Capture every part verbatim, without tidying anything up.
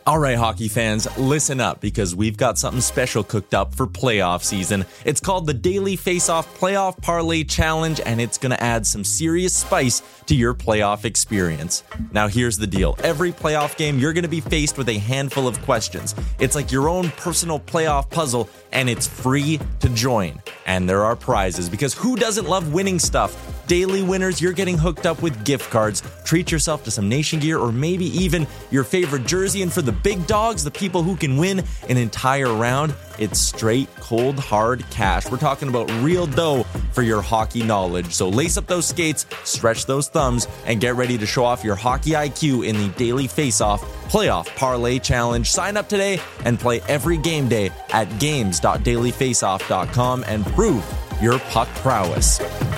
All right, hockey fans, listen up because we've got something special cooked up for playoff season. It's called the Daily Face-Off Playoff Parlay Challenge, and it's going to add some serious spice to your playoff experience. Now, here's the deal. Every playoff game, you're going to be faced with a handful of questions. It's like your own personal playoff puzzle, and it's free to join. And there are prizes, because who doesn't love winning stuff? Daily winners, you're getting hooked up with gift cards. Treat yourself to some Nation gear or maybe even your favorite jersey. And for the big dogs, the people who can win an entire round, it's straight, cold, hard cash. We're talking about real dough for your hockey knowledge. So lace up those skates, stretch those thumbs, and get ready to show off your hockey I Q in the Daily Face-Off Playoff Parlay Challenge. Sign up today and play every game day at games dot daily face off dot com and prove your puck prowess.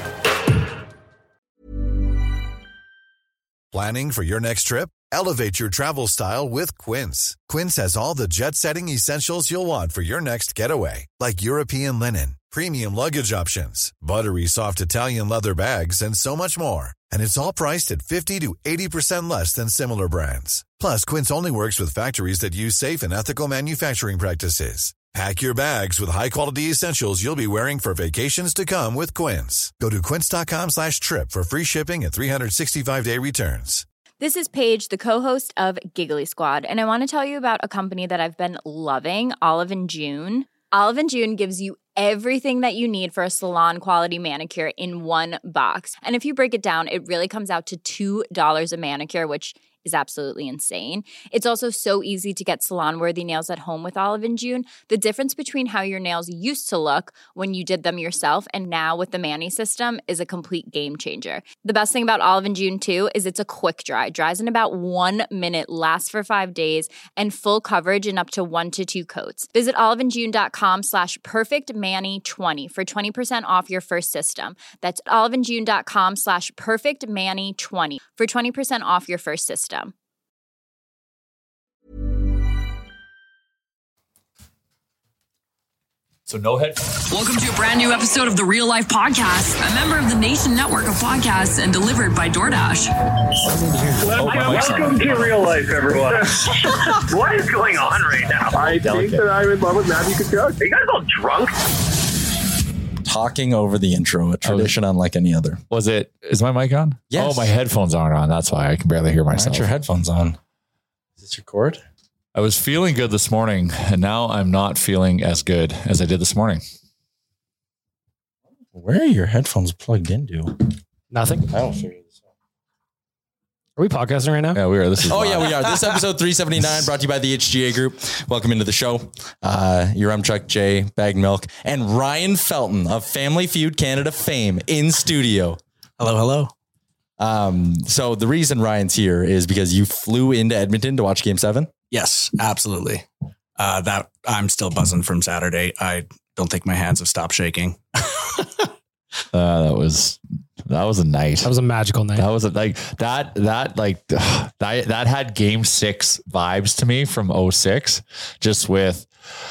Planning for your next trip? Elevate your travel style with Quince. Quince has all the jet-setting essentials you'll want for your next getaway, like European linen, premium luggage options, buttery soft Italian leather bags, and so much more. And it's all priced at fifty to eighty percent less than similar brands. Plus, Quince only works with factories that use safe and ethical manufacturing practices. Pack your bags with high-quality essentials you'll be wearing for vacations to come with Quince. Go to quince.com slash trip for free shipping and three sixty-five day returns. This is Paige, the co-host of Giggly Squad, and I want to tell you about a company that I've been loving, Olive and June. Olive and June gives you everything that you need for a salon-quality manicure in one box. And if you break it down, it really comes out to two dollars a manicure, which is absolutely insane. It's also so easy to get salon-worthy nails at home with Olive and June. The difference between how your nails used to look when you did them yourself and now with the Mani system is a complete game changer. The best thing about Olive and June, too, is it's a quick dry. Dries in about one minute, lasts for five days, and full coverage in up to one to two coats. Visit oliveandjune.com slash perfectmani20 for twenty percent off your first system. That's oliveandjune.com slash perfectmani20 for twenty percent off your first system. So no head. Welcome to a brand new episode of the Real Life Podcast, a member of the Nation Network of podcasts and delivered by DoorDash. Welcome, welcome to Real Life, everyone. What is going on right now? I Delicate. think that I'm in love with Matthew Tkachuk. Are you guys all drunk? Talking over the intro, a tradition was, unlike any other. Was it, is my mic on? Yes. Oh, my headphones aren't on. That's why I can barely hear myself. Why aren't your headphones on? Is this your cord? I was feeling good this morning, and now I'm not feeling as good as I did this morning. Where are your headphones plugged into? Nothing. I don't figure this out. Are we podcasting right now? Yeah, we are. This is oh, live. yeah, we are. This episode three seventy-nine brought to you by the H G A Group. Welcome into the show. Uh, your Chuck J, Bag Milk, and Ryan Felton of Family Feud Canada fame in studio. Hello, hello. Um, so the reason Ryan's here is because you flew into Edmonton to watch Game seven? Yes, absolutely. Uh, that I'm still buzzing from Saturday. I don't think my hands have stopped shaking. uh, that was that was a night. That was a magical night. That was a, like that that like that that had Game Six vibes to me from oh six, just with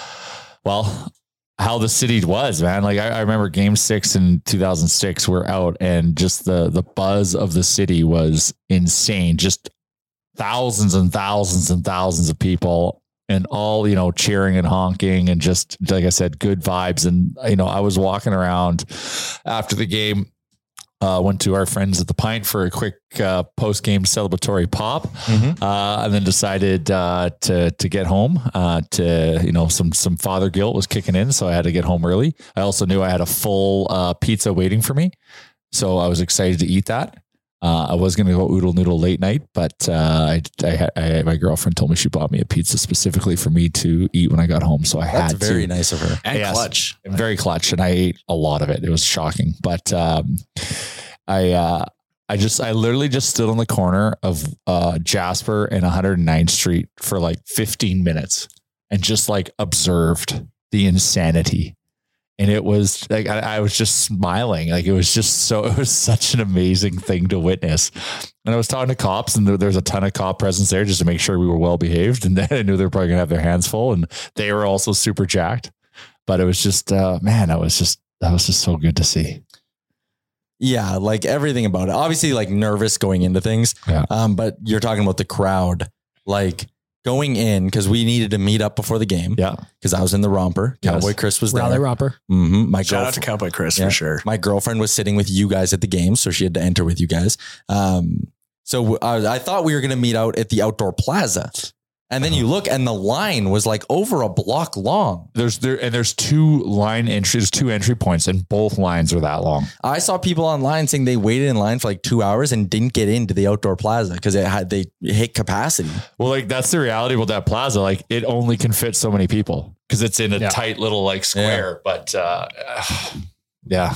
well how the city was, man. Like I, I remember Game Six in two thousand six. We're out, and just the the buzz of the city was insane. Just thousands and thousands and thousands of people, and all, you know, cheering and honking, and just, like I said, good vibes. And, you know, I was walking around after the game, uh, went to our friends at the Pint for a quick uh, post game celebratory pop, mm-hmm. uh, and then decided uh, to to get home. Uh, to you know, some some father guilt was kicking in, so I had to get home early. I also knew I had a full uh, pizza waiting for me, so I was excited to eat that. Uh, I was going to go oodle noodle late night, but uh, I, I, I, my girlfriend told me she bought me a pizza specifically for me to eat when I got home. So I That's had to. That's very nice of her. And yes, clutch. And very clutch. And I ate a lot of it. It was shocking. But um, I uh, I just, I literally just stood on the corner of uh, Jasper and one hundred ninth Street for like fifteen minutes and just like observed the insanity. And it was like, I, I was just smiling. Like, it was just so, it was such an amazing thing to witness. And I was talking to cops, and there, there was a ton of cop presence there just to make sure we were well behaved. And then I knew they were probably gonna have their hands full, and they were also super jacked. But it was just, uh, man, that was just, that was just so good to see. Yeah. Like everything about it, obviously like nervous going into things. Yeah. Um, but you're talking about the crowd, like going in, because we needed to meet up before the game. Yeah. Because I was in the romper. Yes. Cowboy Chris was there. Raleigh romper. Mm-hmm. My Shout out girlf- to Cowboy Chris Yeah. for sure. My girlfriend was sitting with you guys at the game, so she had to enter with you guys. Um, so I, I thought we were going to meet out at the outdoor plaza. And then you look and the line was like over a block long. There's there and there's two line entries, two entry points, and both lines are that long. I saw people online saying they waited in line for like two hours and didn't get into the outdoor plaza because it had they hit capacity. Well, like that's the reality with that plaza. Like it only can fit so many people because it's in a Yeah. tight little like square. Yeah. But uh, yeah,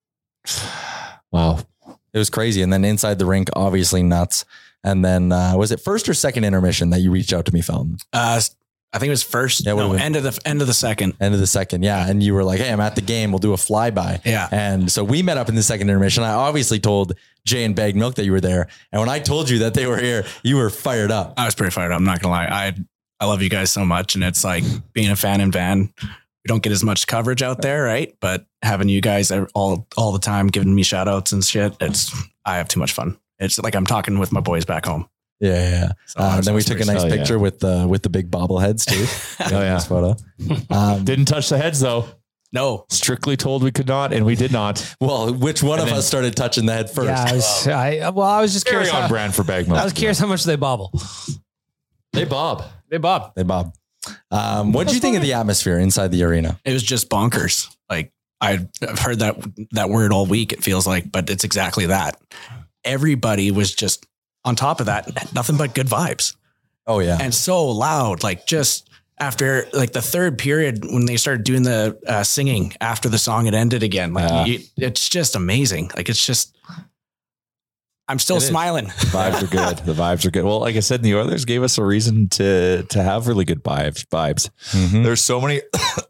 wow, it was crazy. And then inside the rink, obviously nuts. And then uh, was it first or second intermission that you reached out to me, Felton? Uh, I think it was first. Yeah, no, been? end of the end of the second. End of the second, yeah. And you were like, "Hey, I'm at the game. We'll do a flyby." Yeah. And so we met up in the second intermission. I obviously told Jay and Bag Milk that you were there. And when I told you that they were here, you were fired up. I was pretty fired up. I'm not gonna lie. I I love you guys so much, and it's like being a fan in Van. We don't get as much coverage out there, right? But having you guys all all the time giving me shout outs and shit, it's I have too much fun. It's like I'm talking with my boys back home. Yeah, yeah. yeah. So Uh, then we took a nice oh, picture yeah. with the with the big bobbleheads too. Oh yeah, Nice photo. Um, didn't touch the heads though. No, Strictly told we could not, and we did not. well, which one And of then- us started touching the head first? Yeah, I was, I, well, I was just Very curious. on How, brand for Bag Milk. I was curious how much they bobble. They bob. They bob. They bob. Um, what did you think of the atmosphere inside the arena? it was just bonkers. Like I've I've heard that that word all week. It feels like, but it's exactly that. Everybody was just on top of that. Nothing but good vibes. Oh yeah, And so loud, like just after like the third period when they started doing the uh, singing after the song had ended again, like Yeah. you, it's just amazing. Like it's just, I'm still It is. smiling. The vibes are good. The vibes are good. Well, like I said, the Oilers gave us a reason to to have really good vibes. Vibes. Mhm. There's so many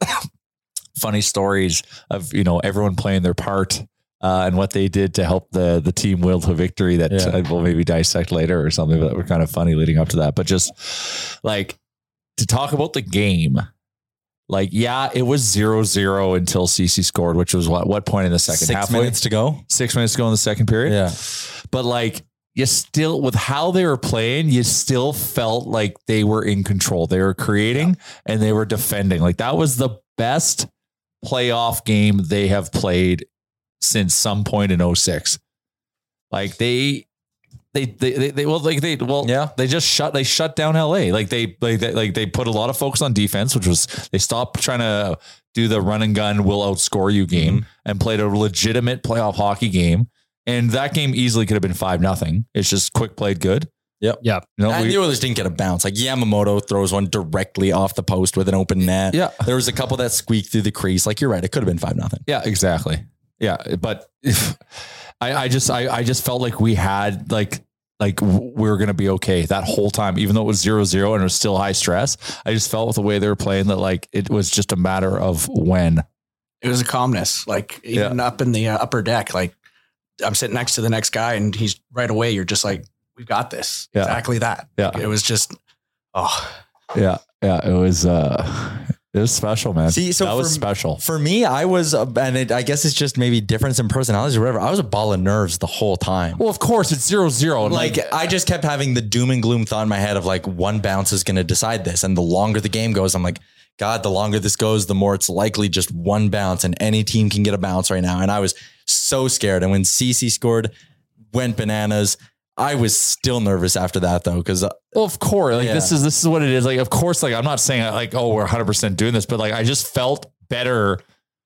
funny stories of you know everyone playing their part uh, and what they did to help the the team will to victory. That Yeah. uh, we'll maybe dissect later or something. But that were kind of funny leading up to that. But just like to talk about the game. Like, yeah, it was zero zero until Cece scored, which was what what point in the second? six Halfway? minutes to go. Six minutes to go in the second period. Yeah, But like, you still, with how they were playing, you still felt like they were in control. They were creating and they were defending. Like that was the best playoff game they have played since some point in oh six. Like they, they, they, they, they well, like they, well, Yeah. they just shut, they shut down L A. Like they, like they, like they put a lot of focus on defense, which was, they stopped trying to do the run and gun, will outscore you game Mm-hmm. and played a legitimate playoff hockey game. And that game easily could have been five nothing. It's just quick played good. Yep. Yep. You know, And we- the Oilers didn't get a bounce. Like Yamamoto throws one directly off the post with an open net. Yeah. There was a couple that squeaked through the crease. Like you're right. It could have been five nothing. yeah, exactly. Yeah. But if, I, I just, I, I just felt like we had like, like we were going to be okay that whole time, even though it was zero, zero and it was still high stress. I just felt with the way they were playing that like, it was just a matter of when. It was a calmness, like even up in the uh, upper deck, like I'm sitting next to the next guy and he's right away. You're just like, we've got this. Yeah. Exactly that. Yeah. It was just, oh, Yeah. Yeah. It was, uh, it was special, man. See, so that was for- special. For me, I was, uh, and it, I guess it's just maybe difference in personalities or whatever. I was a ball of nerves the whole time. Well, of course it's zero, zero. And Like I just kept having the doom and gloom thought in my head of like one bounce is going to decide this. And the longer the game goes, I'm like, God, the longer this goes, the more it's likely just one bounce and any team can get a bounce right now. And I was so scared. And when Cece scored, went bananas. I was still nervous after that though. Cause uh, Well, of course, like Yeah. this is this is what it is. Like, of course, like I'm not saying like, oh, we're one hundred percent doing this, but like I just felt better.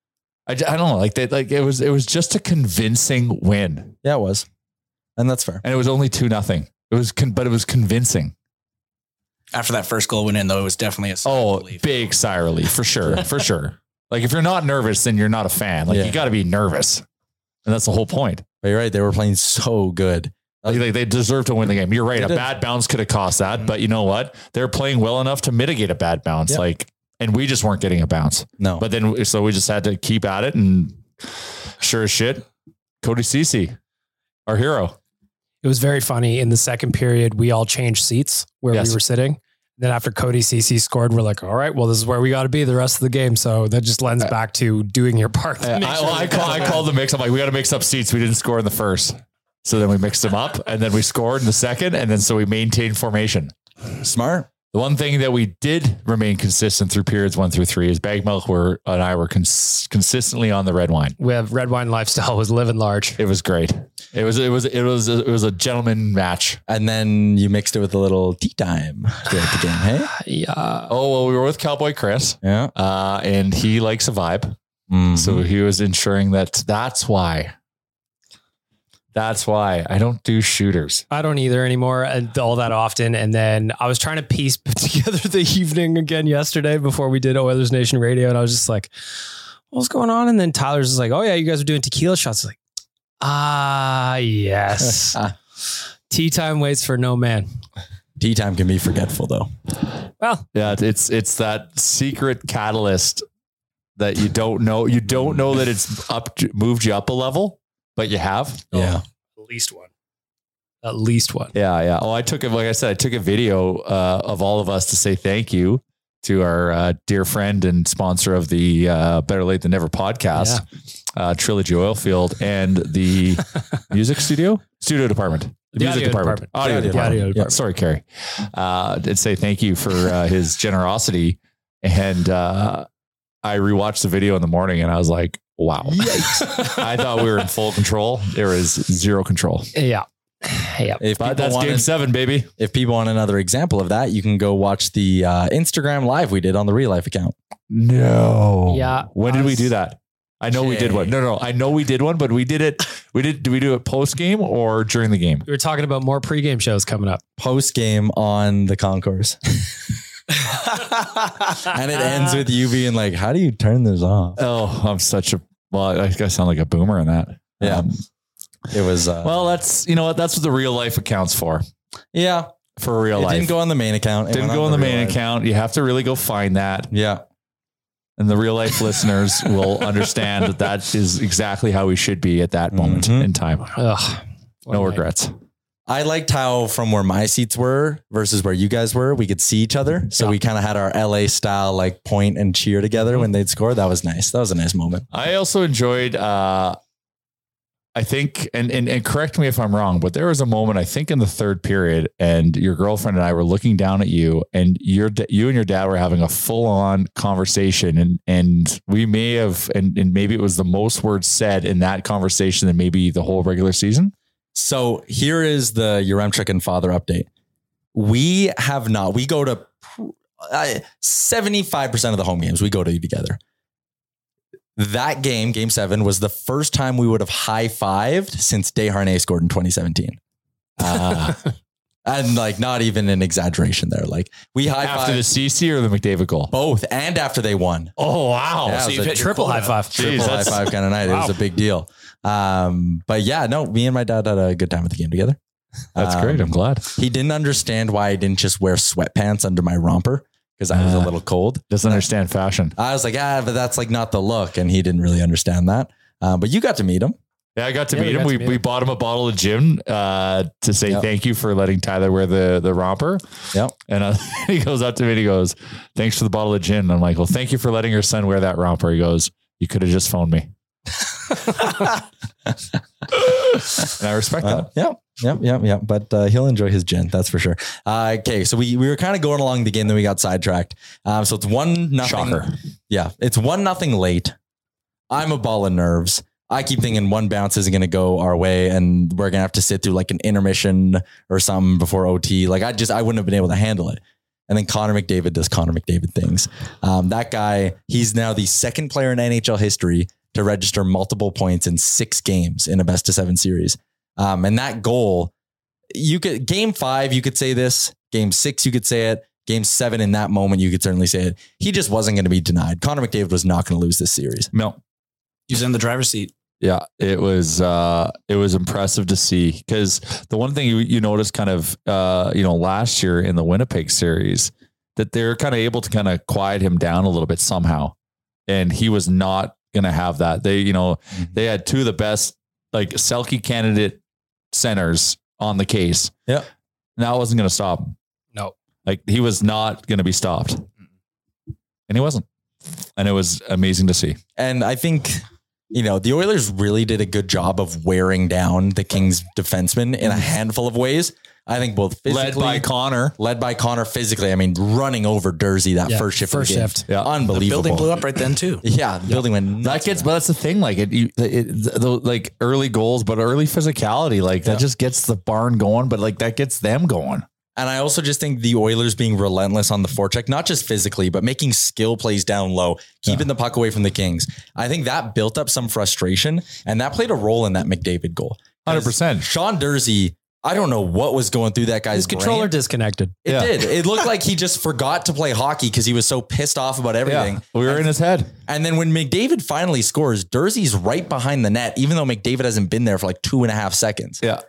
I, j- I don't know, like that, like it was it was just a convincing win, yeah, it was, and that's fair. and it was only two nothing. It was, con- but it was convincing. after that first goal went in though, it was definitely a sigh of Oh, relief. big sigh of relief for sure, for sure. Like if you're not nervous, then you're not a fan. Like Yeah. you got to be nervous, and that's the whole point. But you're right. They were playing so good. Like, like they deserve to win the game. You're right. They A did. bad bounce could have cost that, but you know what? They're playing well enough to mitigate a bad bounce. Yeah. Like, and we just weren't getting a bounce. No, But then, so we just had to keep at it, and sure as shit, Cody Cece, our hero. It was very funny. In the second period, we all changed seats where Yes. we were sitting. Then after Cody Cece scored, we're like, all right, well, this is where we got to be the rest of the game. So that just lends back to doing your part. to I, make sure I, we call, got I it. called the mix. I'm like, we got to mix up seats. We didn't score in the first. So then we mixed them up, and then we scored in the second, and then so we maintained formation. smart. The one thing that we did remain consistent through periods one through three is Bag Milk were and I were cons- consistently on the red wine. We have red wine lifestyle was living large. It was great. It was it was it was it was a gentleman match. And then you mixed it with a little tea time throughout the game. Hey, yeah. Oh well, we were with Cowboy Chris. Yeah, uh, and he likes a vibe, mm-hmm. so he was ensuring that. That's why. That's why I don't do shooters. I don't either anymore and all that often. And then I was trying to piece together the evening again yesterday before we did Oilers Nation Radio. And I was just like, what's going on? And then Tyler's just like, oh yeah, you guys are doing tequila shots. I was like, ah, yes. Tea time waits for no man. Tea time can be forgetful though. Well, yeah, it's, it's that secret catalyst that you don't know. You don't know that it's up, moved you up a level. But you have? Yeah. Oh, at least one. At least one. Yeah. Yeah. Oh, I took it. Like I said, I took a video uh, of all of us to say thank you to our uh, dear friend and sponsor of the uh, Better Late Than Never podcast, yeah. uh, Trilogy Oilfield, and the music studio, studio department. The, the music audio department. department. Audio, audio department. Audio department. Yeah, sorry, Carrie. Uh, did say thank you for uh, his generosity. And uh, I rewatched the video in the morning and I was like, wow. I thought we were in full control. There was zero control. Yeah. Yeah. If but that's wanted, game seven, baby. If people want another example of that, you can go watch the uh, Instagram live we did on the Real Life account. No. Yeah. When did we do that? I know Jay. we did one. No, no, I know we did one, but we did it. We did. Do we do it post game or during the game? We were talking about more pregame shows coming up. Post game on the concourse. And it ends with you being like, how do you turn this off? Oh, I'm such a, well, I think I sound like a boomer in that. Yeah. Um, it was, uh, well, that's, you know what, that's what the Real Life account's for. Yeah. For real it life. Didn't go on the main account. It didn't go on the, the main life. account. You have to really go find that. Yeah. And the Real Life listeners will understand that that is exactly how we should be at that moment mm-hmm. in time. Ugh, no regrets. I liked how from where my seats were versus where you guys were, we could see each other. So yeah. we kind of had our L A style, like point and cheer together when they'd score. That was nice. That was a nice moment. I also enjoyed, uh, I think, and, and, and correct me if I'm wrong, but there was a moment, I think in the third period, and your girlfriend and I were looking down at you and your, you and your dad were having a full on conversation, and, and we may have, and, and maybe it was the most words said in that conversation than maybe the whole regular season. So here is the Yaremchuk and father update. We have not, we go to uh, seventy-five percent of the home games we go to together. That game, game seven, was the first time we would have high-fived since Desharnais scored in twenty seventeen. Uh, and like, not even an exaggeration there. Like we high-fived. After the C C or the McDavid goal? Both, and after they won. Oh, wow. Yeah, so you've hit triple high-five. Triple high-five kind of night. Wow. It was a big deal. Um, but yeah, no, me and my dad had a good time at the game together. That's um, great. I'm glad. He didn't understand why I didn't just wear sweatpants under my romper because I was uh, a little cold. Doesn't understand fashion. I was like, ah, but that's like not the look. And he didn't really understand that. Um, but you got to meet him. Yeah, I got to yeah, meet him. We, meet we him. bought him a bottle of gin uh, to say yep. thank you for letting Tyler wear the, the romper. Yep. And uh, he goes up to me and he goes, thanks for the bottle of gin. I'm like, well, thank you for letting your son wear that romper. He goes, you could have just phoned me. And I respect uh, that. Yeah, yeah, yeah, yeah. But uh, he'll enjoy his gin, that's for sure. Uh, okay, so we we were kind of going along the game, then we got sidetracked. Um, so it's one nothing. Shocker. Yeah, it's one nothing late. I'm a ball of nerves. I keep thinking one bounce isn't going to go our way, and we're gonna have to sit through like an intermission or something before O T. Like I just I wouldn't have been able to handle it. And then Connor McDavid does Connor McDavid things. Um, that guy, he's now the second player in N H L history to register multiple points in six games in a best of seven series. Um, and that goal, you could game five, you could say this. Game six, you could say it. Game seven, in that moment, you could certainly say it. He just wasn't going to be denied. Connor McDavid was not going to lose this series. No, he's in the driver's seat. Yeah, it was uh, it was impressive to see, because the one thing you, you noticed kind of uh, you know last year in the Winnipeg series, that they're kind of able to kind of quiet him down a little bit somehow, and he was not going to have that. They you know mm-hmm. they had two of the best like Selke candidate centers on the case. Yeah, and that wasn't going to stop him. No, like he was not going to be stopped, and he wasn't, and it was amazing to see. And I think, you know, the Oilers really did a good job of wearing down the Kings defensemen in a handful of ways. I think both physically, led by Connor, led by Connor physically. I mean, running over Dursey that Yeah, first shift, first of the game. shift. Yeah. Unbelievable. The building blew up right then too. Yeah, the building went nuts. that gets, but that's the thing. Like it, you, it the, the, like early goals, but early physicality, like that Yeah. just gets the barn going. But like that gets them going. And I also just think the Oilers being relentless on the forecheck, not just physically, but making skill plays down low, keeping the puck away from the Kings. I think that built up some frustration, and that played a role in that McDavid goal. one hundred percent. Sean Dursey, I don't know what was going through that guy's His controller brain. disconnected. It Yeah. did. It looked like he just forgot to play hockey because he was so pissed off about everything. Yeah, we were in his head. And then when McDavid finally scores, Dursey's right behind the net, even though McDavid hasn't been there for like two and a half seconds. Yeah.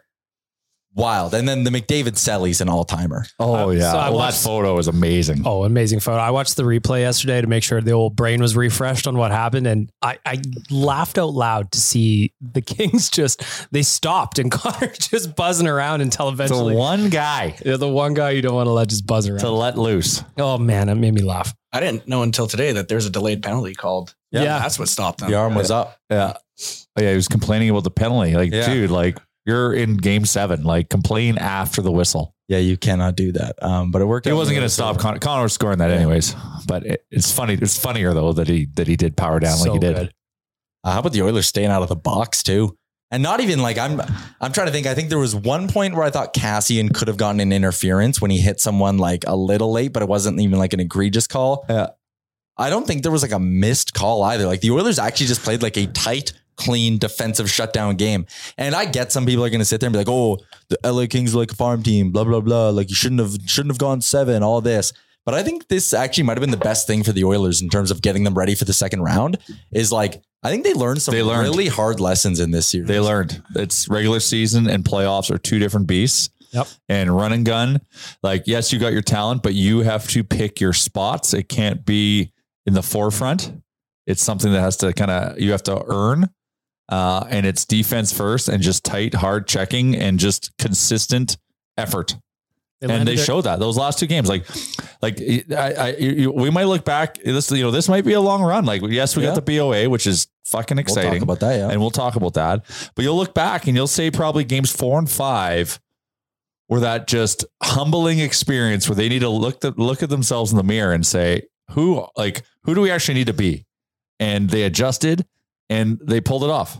Wild. And then the McDavid Selly's an all timer. Oh Uh, yeah. so I well, watched- that photo is amazing. Oh, amazing photo. I watched the replay yesterday to make sure the old brain was refreshed on what happened. And I, I laughed out loud to see the Kings just, they stopped and Connor just buzzing around until The eventually. one guy Yeah, the one guy you don't want to let just buzz around. to let loose. Oh man, it made me laugh. I didn't know until today that there's a delayed penalty called. Yeah. That's what stopped them. The arm was up. Yeah. Oh, yeah. He was complaining about the penalty. Like, Yeah. dude, like you're in game seven, like complain after the whistle. Yeah, you cannot do that. Um, but it worked. He out wasn't really going to stop well. Connor. Connor was scoring that anyways, but it, it's funny. It's funnier though that he, that he did power down like So he did. good. Uh, how about the Oilers staying out of the box too? And not even like I'm I'm trying to think. I think there was one point where I thought Cassian could have gotten an interference when he hit someone like a little late, but it wasn't even like an egregious call. Yeah. I don't think there was like a missed call either. Like the Oilers actually just played like a tight, clean defensive shutdown game. And I get some people are going to sit there and be like, "Oh, the L A Kings are like a farm team, blah blah blah. Like you shouldn't have shouldn't have gone seven, all this." But I think this actually might have been the best thing for the Oilers in terms of getting them ready for the second round. Is like I think they learned some They learned. really hard lessons in this series. They learned it's regular season and playoffs are two different beasts. Yep. And run and gun, like, yes, you got your talent, but you have to pick your spots. It can't be in the forefront. It's something that has to kind of, you have to earn. Uh, and it's defense first and just tight, hard checking and just consistent effort. They and they landed it- showed that those last two games, like, like I, I you, we might look back. This, you know, this might be a long run. Like, yes, we Yeah. got the B O A, which is fucking We'll exciting. talk about that. Yeah. And we'll talk about that. But you'll look back and you'll say probably games four and five were that just humbling experience where they need to look at, look at themselves in the mirror and say, who, like, who do we actually need to be? And they adjusted and they pulled it off.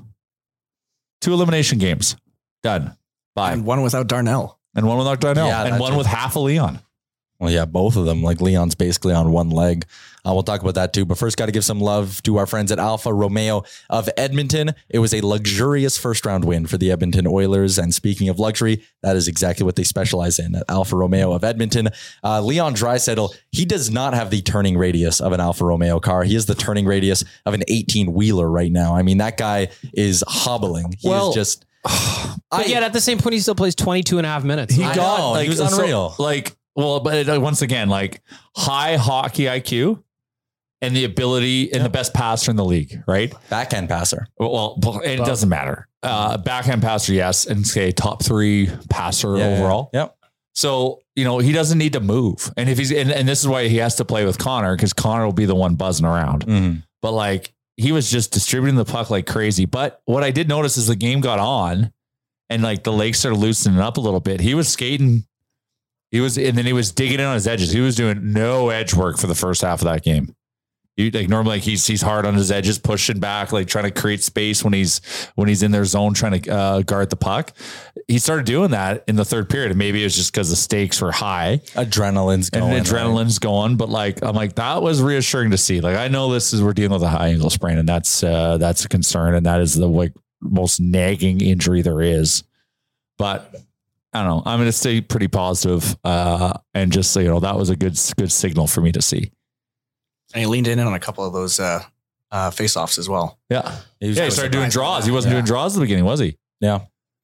Two elimination games. Done. Bye. And And, one without Darnell. one without Darnell. Yeah, and that one too. with half a Leon. Well, yeah, both of them. Like Leon's basically on one leg. Uh, we'll talk about that too. But first, got to give some love to our friends at Alfa Romeo of Edmonton. It was a luxurious first round win for the Edmonton Oilers. And speaking of luxury, that is exactly what they specialize in at Alfa Romeo of Edmonton. Uh, Leon Draisaitl, he does not have the turning radius of an Alfa Romeo car. He has the turning radius of an eighteen wheeler right now. I mean, that guy is hobbling. He Well, is just. But yet at the same point, he still plays twenty-two and a half minutes. He I got know, like he was so- unreal. like, well, but uh, once again, like high hockey I Q and the ability and the best passer in the league, right? Backhand passer. Well, and it doesn't matter. Uh, backhand passer, yes, and say top three passer Yeah, overall. yeah. Yep. So, you know, he doesn't need to move. And if he's, and, and this is why he has to play with Connor, because Connor will be the one buzzing around. Mhm. But like, he was just distributing the puck like crazy. But what I did notice is the game got on and like the legs started loosening up a little bit. He was skating. He was, and then he was digging in on his edges. He was doing no edge work for the first half of that game. You like normally like he's he's hard on his edges, pushing back, like trying to create space when he's when he's in their zone trying to uh, guard the puck. He started doing that in the third period, and maybe it was just because the stakes were high, Adrenaline's going. and adrenaline's going. But like I'm like that was reassuring to see. Like I know this is we're dealing with a high ankle sprain, and that's uh, that's a concern, and that is the like most nagging injury there is. But I don't know. I'm going to stay pretty positive, uh, and just say you know that was a good good signal for me to see. And he leaned in on a couple of those uh, uh, face-offs as well. Yeah. He was Yeah, he just started doing surprised by draws. that. He wasn't Yeah. doing draws at the beginning, was he? Yeah.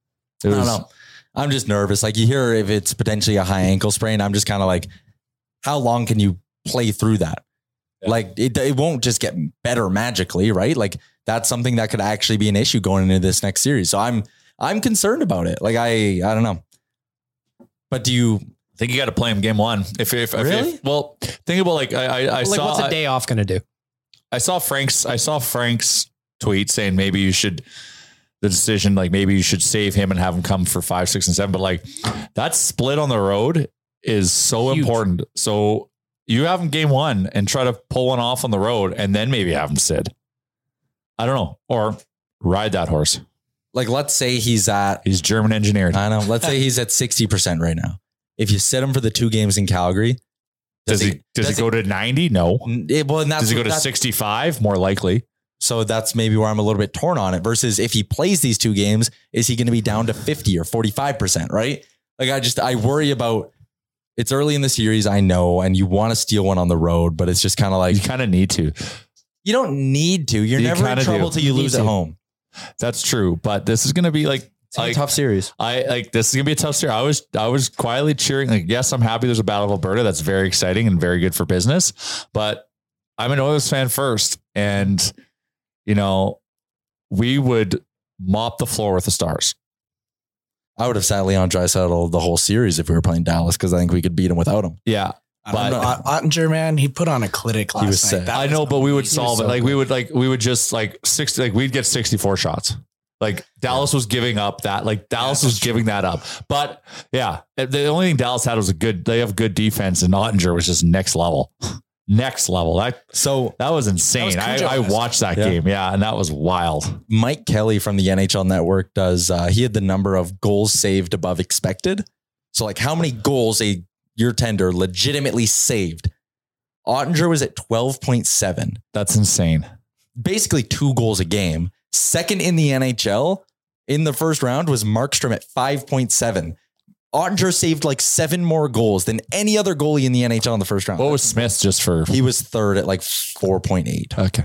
It I don't was, know. I'm just nervous. Like you hear if it's potentially a high ankle sprain, I'm just kind of like, how long can you play through that? Yeah. Like it, it won't just get better magically, right? Like that's something that could actually be an issue going into this next series. So I'm, I'm concerned about it. Like I, I don't know. But do you I think you got to play him game one. If, if, if, Really? if well, think about like, I, I, I like, saw, what's a day off going to do? I saw Frank's, I saw Frank's tweet saying maybe you should the decision, like maybe you should save him and have him come for five, six, and seven. But like that split on the road is so Huge. important. So you have him game one and try to pull one off on the road and then maybe have him sit. I don't know. Or ride that horse. Like, let's say he's at... He's German engineered. I know. Let's say he's at sixty percent right now. If you sit him for the two games in Calgary... Does, does he, does, does he go to ninety? No. It, well, and that's, does he go to sixty-five? More likely. So that's maybe where I'm a little bit torn on it versus if he plays these two games, is he going to be down to fifty or forty-five percent, right? Like I just, I worry about, it's early in the series, I know, and you want to steal one on the road, but it's just kind of like. You kind of need to. You don't need to. You're you never in trouble till you, you lose at home. That's true. But this is going to be like, like a tough series. I like, this is going to be a tough series. I was, I was quietly cheering. Like, yes, I'm happy there's a Battle of Alberta. That's very exciting and very good for business, but I'm an Oilers fan first. And you know, we would mop the floor with the Stars. I would have sat Leon Draisaitl the whole series if we were playing Dallas because I think we could beat him without him. Yeah. But Ottinger, man, he put on a clinic last he was night. I know, but we would solve it. So like good. we would like we would just like sixty, like we'd get sixty-four shots. Like Dallas was giving up that, like Dallas yeah, was giving true. that up. But yeah, the only thing Dallas had was a good, they have good defense, and Ottinger was just next level. Next level. That so that was insane. That was I, I watched that yeah. game. Yeah. And that was wild. Mike Kelly from the N H L Network does, uh, he had the number of goals saved above expected. So like how many goals a your tender legitimately saved. Ottinger was at twelve point seven. That's insane. Basically two goals a game. Second in the N H L in the first round was Markstrom at five point seven. Ottinger saved like seven more goals than any other goalie in the N H L in the first round. What was Smith just for? He was third at like four point eight. Okay.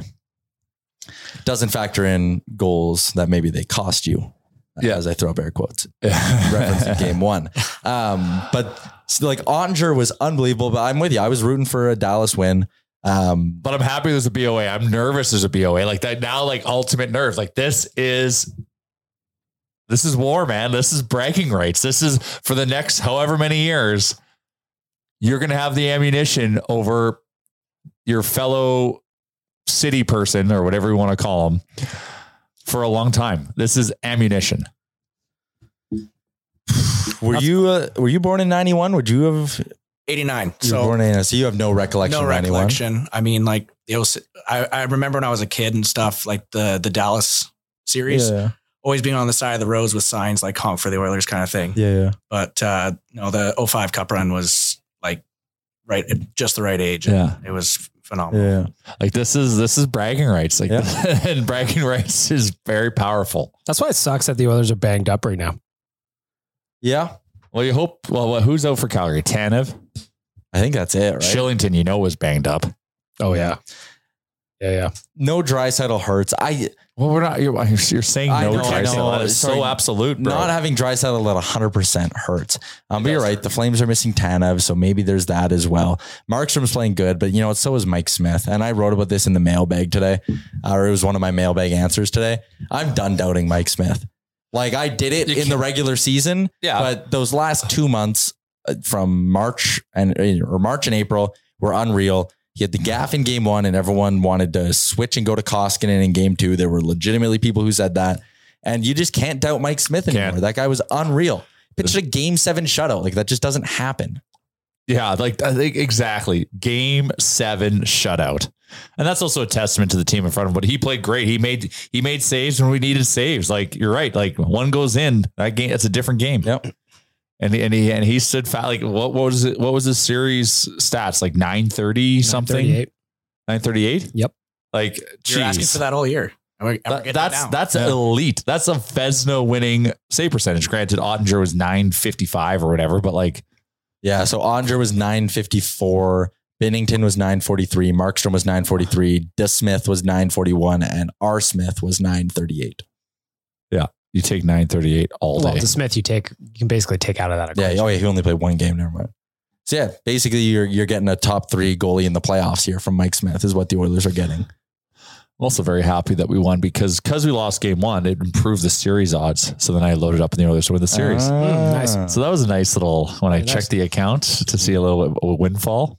Doesn't factor in goals that maybe they cost you. Yeah. As I throw up air quotes. Referencing game one. Um, but like Ottinger was unbelievable, but I'm with you. I was rooting for a Dallas win. Um, but I'm happy there's a B O A. I'm nervous there's a B O A like that now, like ultimate nerve. Like this is, this is war, man. This is bragging rights. This is for the next however many years, you're going to have the ammunition over your fellow city person or whatever you want to call them for a long time. This is ammunition. Were you, uh, were you born in ninety-one? Would you have eighty-nine? You so, were born in, so you have no recollection. No of recollection. I mean, like it was, I, I remember when I was a kid and stuff like the, the Dallas series, yeah. always being on the side of the roads with signs like honk for the Oilers kind of thing. Yeah. yeah. But, uh, no, the oh five Cup run was like right, just the right age. Yeah. It was phenomenal. Yeah. Like this is, this is bragging rights. Like yeah. and bragging rights is very powerful. That's why it sucks that the Oilers are banged up right now. Yeah. Well, you hope, well, who's out for Calgary? Tanev? I think that's it, right? Shillington, you know, was banged up. Oh yeah. Yeah. Yeah. No Draisaitl hurts. I, well, we're not, you're, you're saying I no know, Draisaitl. That is Sorry, so absolute, bro. Not having Draisaitl at one hundred percent hurts. Um, but you're right. Hurt. The Flames are missing Tanev, so maybe there's that as well. Markstrom's playing good, but you know what? So is Mike Smith. And I wrote about this in the mailbag today, or it was one of my mailbag answers today. I'm done doubting Mike Smith. Like I did it you in can't. the regular season, yeah. but those last two months from March and or March and April were unreal. He had the gaff in game one and everyone wanted to switch and go to Koskinen in game two. There were legitimately people who said that. And you just can't doubt Mike Smith anymore. Can't. That guy was unreal. Pitched a game seven shutout. Like that just doesn't happen. Yeah, like I think exactly. Game seven shutout. And that's also a testament to the team in front of him. But he played great. He made he made saves when we needed saves. Like you're right. Like one goes in, that game, it's a different game. Yep. And and he and he stood fat. Like what, what was it? What was the series stats? Like nine thirty something. Nine thirty eight. Yep. Like you're geez. asking for that all year. That, that's that that's yeah. elite. That's a Vezina winning save percentage. Granted, Ottinger was nine fifty five or whatever, but like yeah. So Ottinger was nine fifty four. Binnington was nine forty three. Markstrom was nine forty three. DeSmith was nine forty one, and R. Smith was nine thirty eight. Yeah. You take nine thirty-eight all day. Well, the Smith you take, you can basically take out of that equation. Yeah. Oh yeah. He only played one game. Never mind. So yeah, basically you're, you're getting a top three goalie in the playoffs here from Mike Smith is what the Oilers are getting. I'm also very happy that we won because, because we lost game one, it improved the series odds. So then I loaded up in the Oilers to win the series. Uh, mm, nice. So that was a nice little, when very I checked nice. the account to see a little bit of a windfall.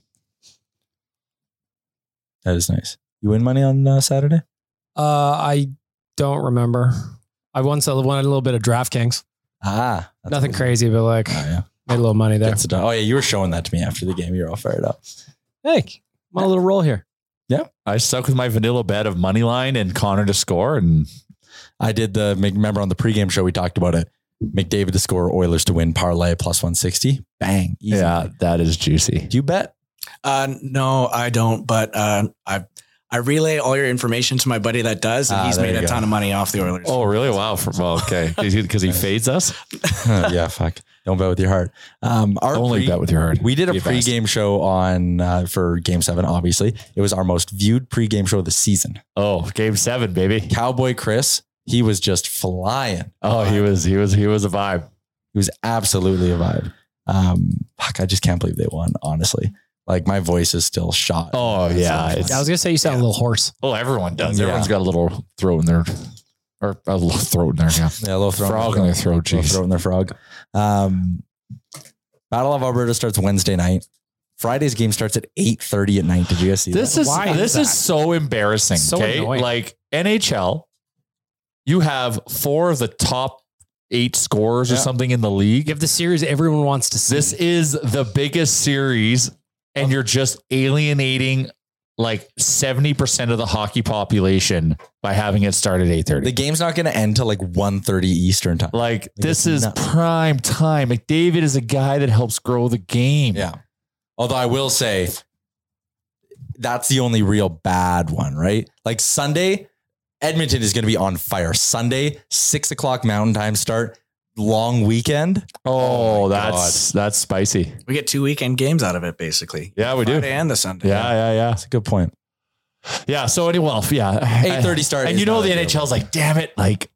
That is nice. You win money on uh, Saturday? Uh, I don't remember. I once won a little bit of DraftKings. Ah, nothing crazy, but like, oh, yeah. made a little money there. Oh yeah, you were showing that to me after the game. You're all fired up. Hey, I'm on a little roll here. Yeah, I stuck with my vanilla bet of money line and Connor to score, and I did the. Remember on the pregame show we talked about it. McDavid to score, Oilers to win, parlay plus one sixty. Bang, easy. Yeah, that is juicy. Do you bet? Uh, no, I don't. But uh, I I relay all your information to my buddy that does, and Ah, he's there made you a go. ton of money off the Oilers. Oh, really? Wow. For, well, okay, because he fades us. Yeah, fuck. Don't bet with your heart. Um, our Only pre- bet with your heart. We did a Be advised. pregame show on uh, for Game Seven. Obviously, it was our most viewed pregame show of the season. Oh, Game Seven, baby. Cowboy Chris, he was just flying. Oh, he was, he was, he was a vibe. He was absolutely a vibe. Um, fuck, I just can't believe they won. Honestly, like my voice is still shot. Oh yeah, I was gonna say you sound a little hoarse. Well, everyone does. Yeah. Everyone's got a little throat in their, or a little throat in there. Yeah, Yeah, a little throat frog in their throat. Little Jeez. throat in their frog. Um, Battle of Alberta starts Wednesday night. Friday's game starts at eight thirty at night. Did you guys see This that? is Why this is is that? so embarrassing. So okay, annoying. like N H L, you have four of the top eight scorers or Yeah. something in the league. You have the series everyone wants to see. This is the biggest series, and you're just alienating like seventy percent of the hockey population by having it start at eight thirty. The game's not going to end till like one thirty Eastern time. Like, this it's is nuts. prime time. McDavid is a guy that helps grow the game. Yeah. Although I will say that's the only real bad one, right? Like Sunday, Edmonton is going to be on fire. Sunday, six o'clock Mountain Time start, long weekend. Oh, Oh my that's that's spicy. We get two weekend games out of it, basically. Yeah, we do. Friday and the Sunday. Yeah, yeah, yeah. That's a good point. Yeah. So anyway, well, yeah, eight thirty start and is you know not the ideal. N H L's like, damn it, like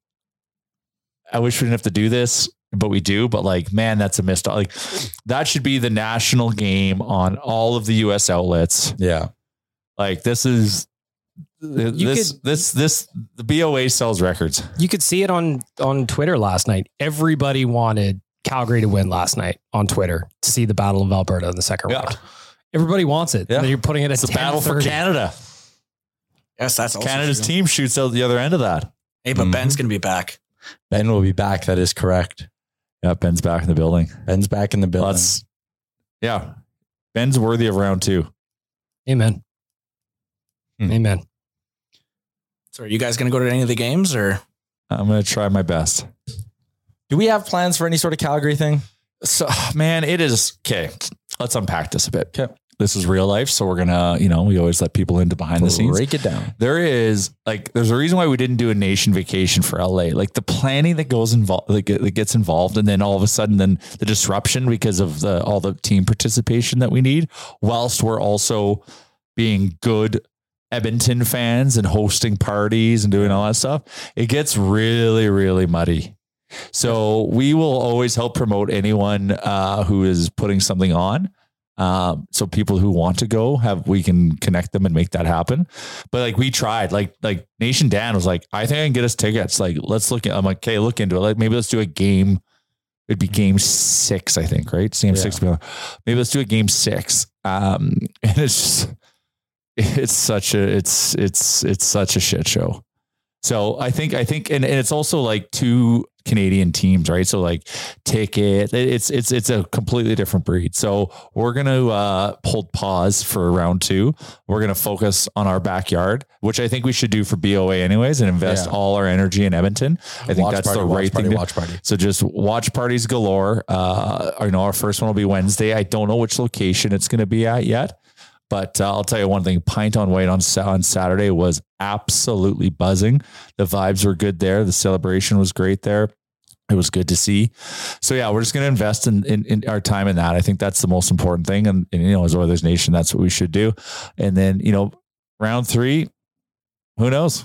I wish we didn't have to do this, but we do. But like, man, that's a missed. Like that should be the national game on all of the U S outlets. Yeah. Like this is this could- this this the B O A sells records. You could see it on on Twitter last night. Everybody wanted Calgary to win last night on Twitter to see the Battle of Alberta in the second Yeah. round. Everybody wants it. Yeah. You're putting it at It's a battle for ten thirty. Canada. Yes, that's also Canada's true. team shoots out the other end of that. Hey, but Mhm. Ben's going to be back. Ben will be back. That is correct. Yeah, Ben's back in the building. Ben's back in the building. Let's, yeah, Ben's worthy of round two. Amen. Hmm. Amen. So are you guys going to go to any of the games or? I'm gonna try my best. Do we have plans for any sort of Calgary thing? So, man, it is okay. Let's unpack this a bit. Okay. This is real life, so we're gonna, you know, we always let people into behind the scenes. Break it down. There is like, there's a reason why we didn't do a nation vacation for L A. Like the planning that goes involved, like that gets involved, and then all of a sudden, then the disruption because of the all the team participation that we need, whilst we're also being good Edmonton fans and hosting parties and doing all that stuff. It gets really, really muddy. So we will always help promote anyone uh, who is putting something on. Um, so people who want to go have, we can connect them and make that happen. But like we tried, like, like Nation Dan was like, I think I can get us tickets. Like, let's look at, I'm like, okay, look into it. Like maybe let's do a game. It'd be game six, I think, right? Game Yeah. six. Maybe let's do a game six. Um, and it's just, it's such a, it's, it's, it's such a shit show. So I think, I think, and, and it's also like two Canadian teams, right? So like ticket, it's, it's, it's a completely different breed. So we're going to uh, hold pause for round two. We're going to focus on our backyard, which I think we should do for B O A anyways, and invest Yeah. all our energy in Edmonton. I think Watch that's party, the watch right party, thing. to- watch party. So just watch parties galore. Uh, I know our first one will be Wednesday. I don't know which location it's going to be at yet. But uh, I'll tell you one thing, Pint on White on, on Saturday was absolutely buzzing. The vibes were good there. The celebration was great there. It was good to see. So yeah, we're just going to invest in, in, in our time in that. I think that's the most important thing. And, and, you know, as Oilers Nation, that's what we should do. And then, you know, round three, who knows?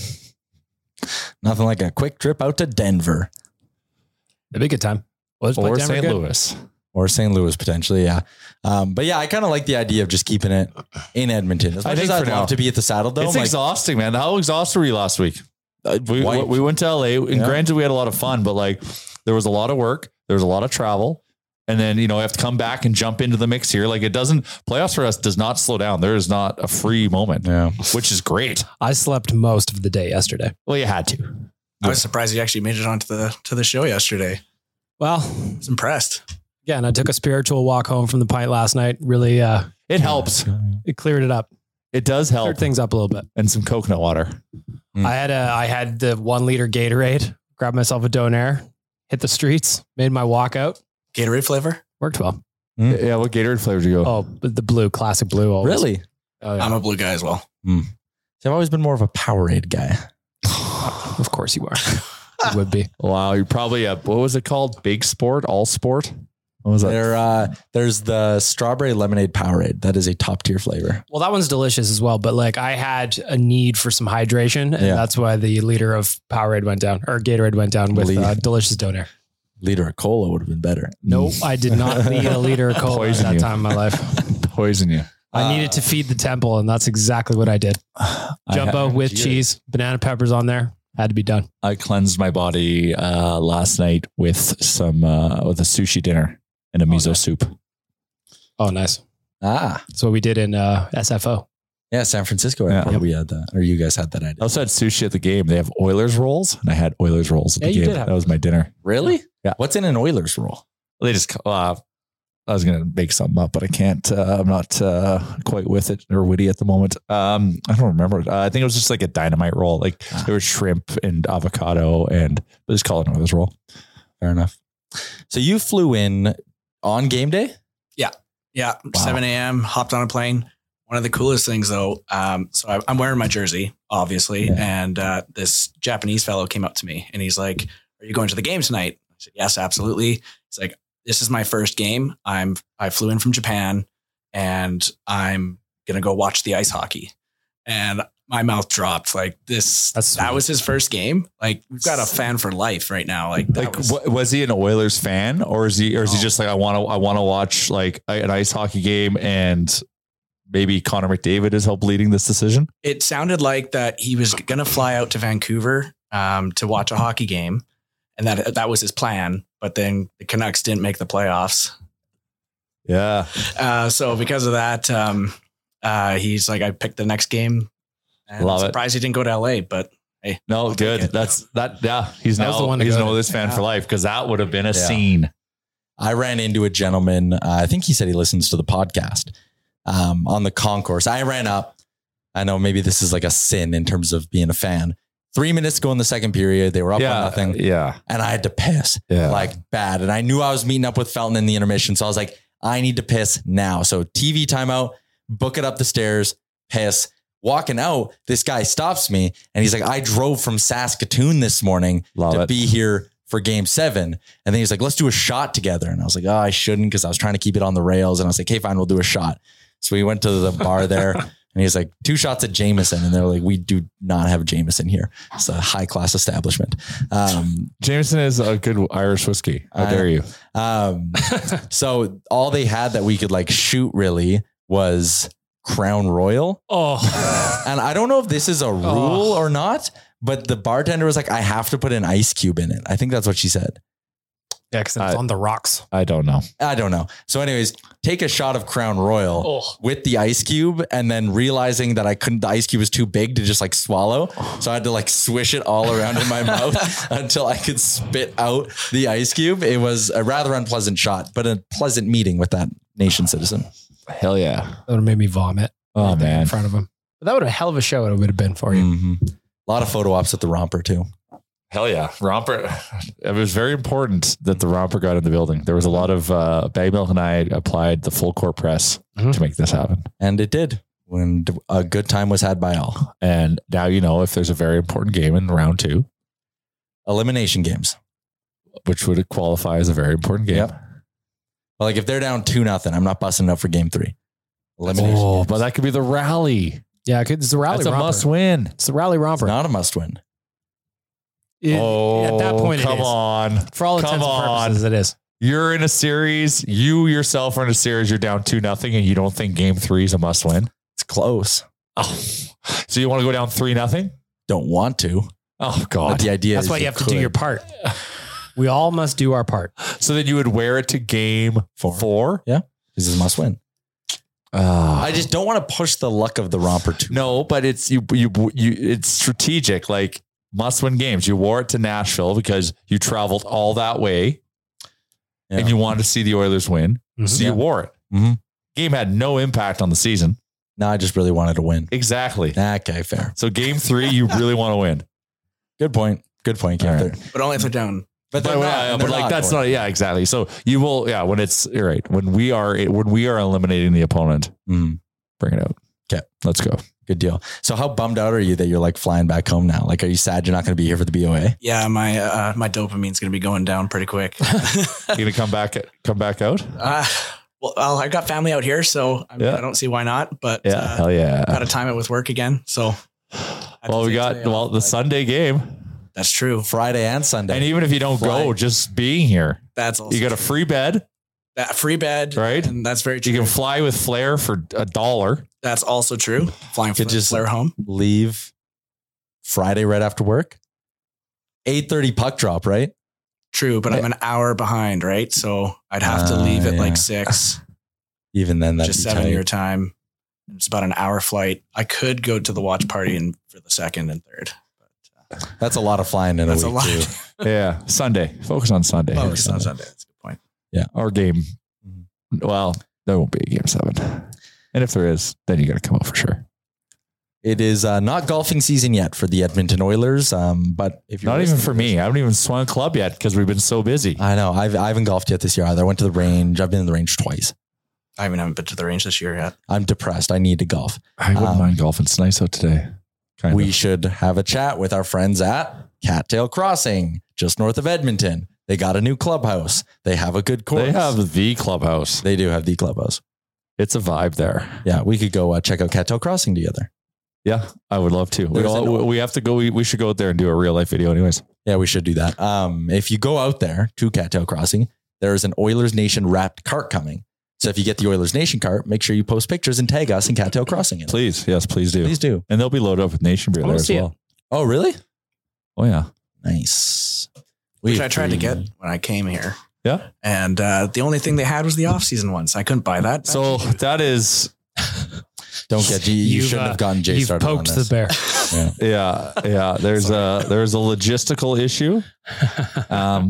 Nothing like a quick trip out to Denver It'd be a good time. Was Or Saint Louis. or Saint Louis potentially. Yeah. Um, but yeah, I kind of like the idea of just keeping it in Edmonton. As I much think as for I'd now. love to be at the Saddle Dome. It's like, exhausting, man. How exhausted were you last week? We, White. we went to L A, and Yeah. granted, we had a lot of fun, but like there was a lot of work, there was a lot of travel, and then you know I have to come back and jump into the mix here. Like it doesn't playoffs for us does not slow down. There is not a free moment, Yeah. which is great. I slept most of the day yesterday. Well, you had to. I was surprised you actually made it onto the to the show yesterday. Well, I was impressed. Again, I took a spiritual walk home from the pint last night. Really, uh, it helps. It cleared it up. It does help. Cleared things up a little bit. And some coconut water. Mm. I had a, I had the one liter Gatorade, grabbed myself a Donair, hit the streets, made my walk out. Gatorade flavor? Worked well. Mm. Yeah. What Gatorade flavor did you go? Oh, the blue, classic blue. Always. Really? Oh, yeah. I'm a blue guy as well. Mm. So I've always been more of a Powerade guy. Of course you are. You would be. Wow. You're probably a, what was it called? Big Sport? All Sport? What was that? There, uh, there's the strawberry lemonade Powerade. That is a top tier flavor. Well, that one's delicious as well. But like I had a need for some hydration, and Yeah. that's why the liter of Powerade went down, or Gatorade went down with uh, delicious Donair. Liter of cola would have been better. Nope, I did not need a liter of cola Poison at that you. time in my life. Poison you. I Uh, needed to feed the temple, and that's exactly what I did. Jumbo I, with cheese, banana peppers on there. Had to be done. I cleansed my body uh, last night with some uh, with a sushi dinner and a miso nice. soup. Oh, nice. Ah, That's what we did in uh, S F O. yeah, San Francisco. Yeah. Yeah. We had that, or you guys had that idea. I also had sushi at the game. They have Oilers rolls, and I had Oilers rolls at Yeah, the you game. did have That was my dinner. Really? Yeah. What's in an Oilers roll? They just, uh, I was going to make something up, but I can't, uh, I'm not uh, quite with it or witty at the moment. Um, I don't remember. Uh, I think it was just like a dynamite roll. Like Ah. there was shrimp and avocado and but just call it an Oilers roll. Fair enough. So you flew in on game day? Yeah, seven a.m. hopped on a plane. One of the coolest things though, um, so I, I'm wearing my jersey, obviously, Yeah. and uh, this Japanese fellow came up to me and he's like, "Are you going to the game tonight?" I said, "Yes, absolutely." He's like, "This is my first game. I'm I flew in from Japan, and I'm gonna go watch the ice hockey." And my mouth dropped. Like this, That's that sweet. was his first game. Like we've got a fan for life right now. Like that Like, was, was, was he an Oilers fan or is he, or is he No. just like, I want to, I want to watch like an ice hockey game and maybe Connor McDavid is help leading this decision? it sounded like that he was going to fly out to Vancouver um, to watch a hockey game, and that that was his plan. But then the Canucks didn't make the playoffs, Yeah. uh, so because of that, um, uh, he's like, I picked the next game. And Love I'm it. surprised he didn't go to L A, but hey, No, I'll good. take it. That's that. Yeah. He's That was now, the one to he's go an to. Oilers fan Yeah. for life. Cause that would have been a Yeah. scene. I ran into a gentleman. Uh, I think he said he listens to the podcast um, on the concourse. I ran up. I know maybe this is like a sin in terms of being a fan. Three minutes to go in the second period. They were up Yeah. on nothing. Yeah. And I had to piss Yeah. like bad. And I knew I was meeting up with Felton in the intermission. So I was like, I need to piss now. So T V timeout, book it up the stairs, piss. Walking out, this guy stops me and he's like, I drove from Saskatoon this morning Love to it. be here for game seven. And then he's like, let's do a shot together. And I was like, oh, I shouldn't, because I was trying to keep it on the rails. And I was like, okay, fine, we'll do a shot. So we went to the bar there and he's like, two shots at Jameson. And they're like, we do not have Jameson here. It's a high class establishment. Um, Jameson is a good Irish whiskey. How I- dare you? um, so all they had that we could like shoot really was Crown Royal. Oh, And I don't know if this is a rule or not, but the bartender was like, I have to put an ice cube in it. I think that's what she said. yeah, because it's I- on the rocks. I don't know. I don't know. So anyways, take a shot of Crown Royal Oh. with the ice cube and then realizing that I couldn't, the ice cube was too big to just like swallow. So I had to like swish it all around in my mouth until I could spit out the ice cube. It was a rather unpleasant shot, but a pleasant meeting with that nation citizen. Hell yeah. That would have made me vomit. Oh right there man. in front of him. But that would have a hell of a show it would have been for you. Mhm. A lot of photo ops at the romper too. Hell yeah. Romper. It was very important that the romper got in the building. There was a lot of, uh, Bag Milk and I applied the full court press Mhm. to make this happen. And it did when a good time was had by all. And now, you know, if there's a very important game in round two, Elimination games. which would qualify as a very important game. Yep. Well, like if they're down two nothing, I'm not busting up for game three. Elimination. Oh, games. but that could be the rally. Yeah, it could- it's the rally That's a romper. must win. It's the rally It's romper. not a must win. It- oh, at that point, come it is. on. For all Come intents and on. purposes, it is. You're in a series. You yourself are in a series. You're down two nothing, and you don't think game three is a must win. It's close. Oh, so you want to go down three nothing? Don't want to. Oh But God. the idea That's is why you have to could. do your part. We all must do our part. So then you would wear it to game Four. four. Yeah. This is a must win. Uh, I just don't want to push the luck of the romper too. no, but it's you, you, you, it's strategic. Like must win games. You wore it to Nashville because you traveled all that way yeah. and you wanted to see the Oilers win. Mm-hmm. So you yeah. wore it. Mm-hmm. Game had no impact on the season. No, I just really wanted to win. Exactly. Okay, fair. So game three, you really want to win. Good point. Good point, right. But only if they're down. But, but, not, yeah, but like that's not yeah exactly. So you will yeah when it's you're right when we are when we are eliminating the opponent, mm. bring it out. Okay, let's go. Good deal. So how bummed out are you that you're like flying back home now? Like, are you sad you're not going to be here for the B O A? Yeah, my uh, my dopamine's going to be going down pretty quick. You gonna come back come back out? Uh, well, well, I got family out here, so I, mean, yeah. I don't see why not. But yeah, uh, hell yeah, got to time it with work again. So well, we got well the Sunday game. That's true. Friday and Sunday. And even if you don't Fly. go, just being here. That's also You got true. a free bed. That free bed. Right. And that's very true. You can fly with Flair for a dollar. That's also true. Flying for just Flair home. Leave Friday right after work. eight thirty puck drop, right? True, but yeah. I'm an hour behind, right? So I'd have to leave uh, at yeah. like six. Even then, that's just seven tight. Your time. It's about an hour flight. I could go to the watch party and for the second and third. That's a lot of flying in That's a week, a lot. too. Yeah. Sunday. Focus on Sunday. Focus on Sunday. That's a good point. Yeah. Or game. Well, there won't be a game seven. And if there is, then you got to come out for sure. It is uh, not golfing season yet for the Edmonton Oilers. Um, but if you're not even for me, I haven't even swung a club yet because we've been so busy. I know. I've, I haven't golfed yet this year either. I went to the range. I've been in the range twice. I even haven't been to the range this year yet. I'm depressed. I need to golf. I wouldn't um, mind golfing. It's nice out today. Kind we of. should have a chat with our friends at Cattail Crossing, just north of Edmonton. They got a new clubhouse. They have a good course. They have the clubhouse. They do have the clubhouse. It's a vibe there. Yeah, we could go uh, check out Cattail Crossing together. Yeah, I would love to. We, all, we have to go. We, we should go out there and do a real life video anyways. Yeah, we should do that. Um, if you go out there to Cattail Crossing, there is an Oilers Nation wrapped cart coming. So if you get the Oilers Nation cart, make sure you post pictures and tag us in Cattail Crossing. In please. Yes, please do. Please do. And they'll be loaded up with Nation beer there as well. It. Oh, really? Oh, yeah. Nice. Which I tried to get when I came here. Yeah. And uh, the only thing they had was the off-season ones. I couldn't buy that. So that is... Don't get you. You You've, shouldn't uh, have gotten Jay you've started poked on this. the bear. Yeah. Yeah, yeah. There's a there's a logistical issue, um,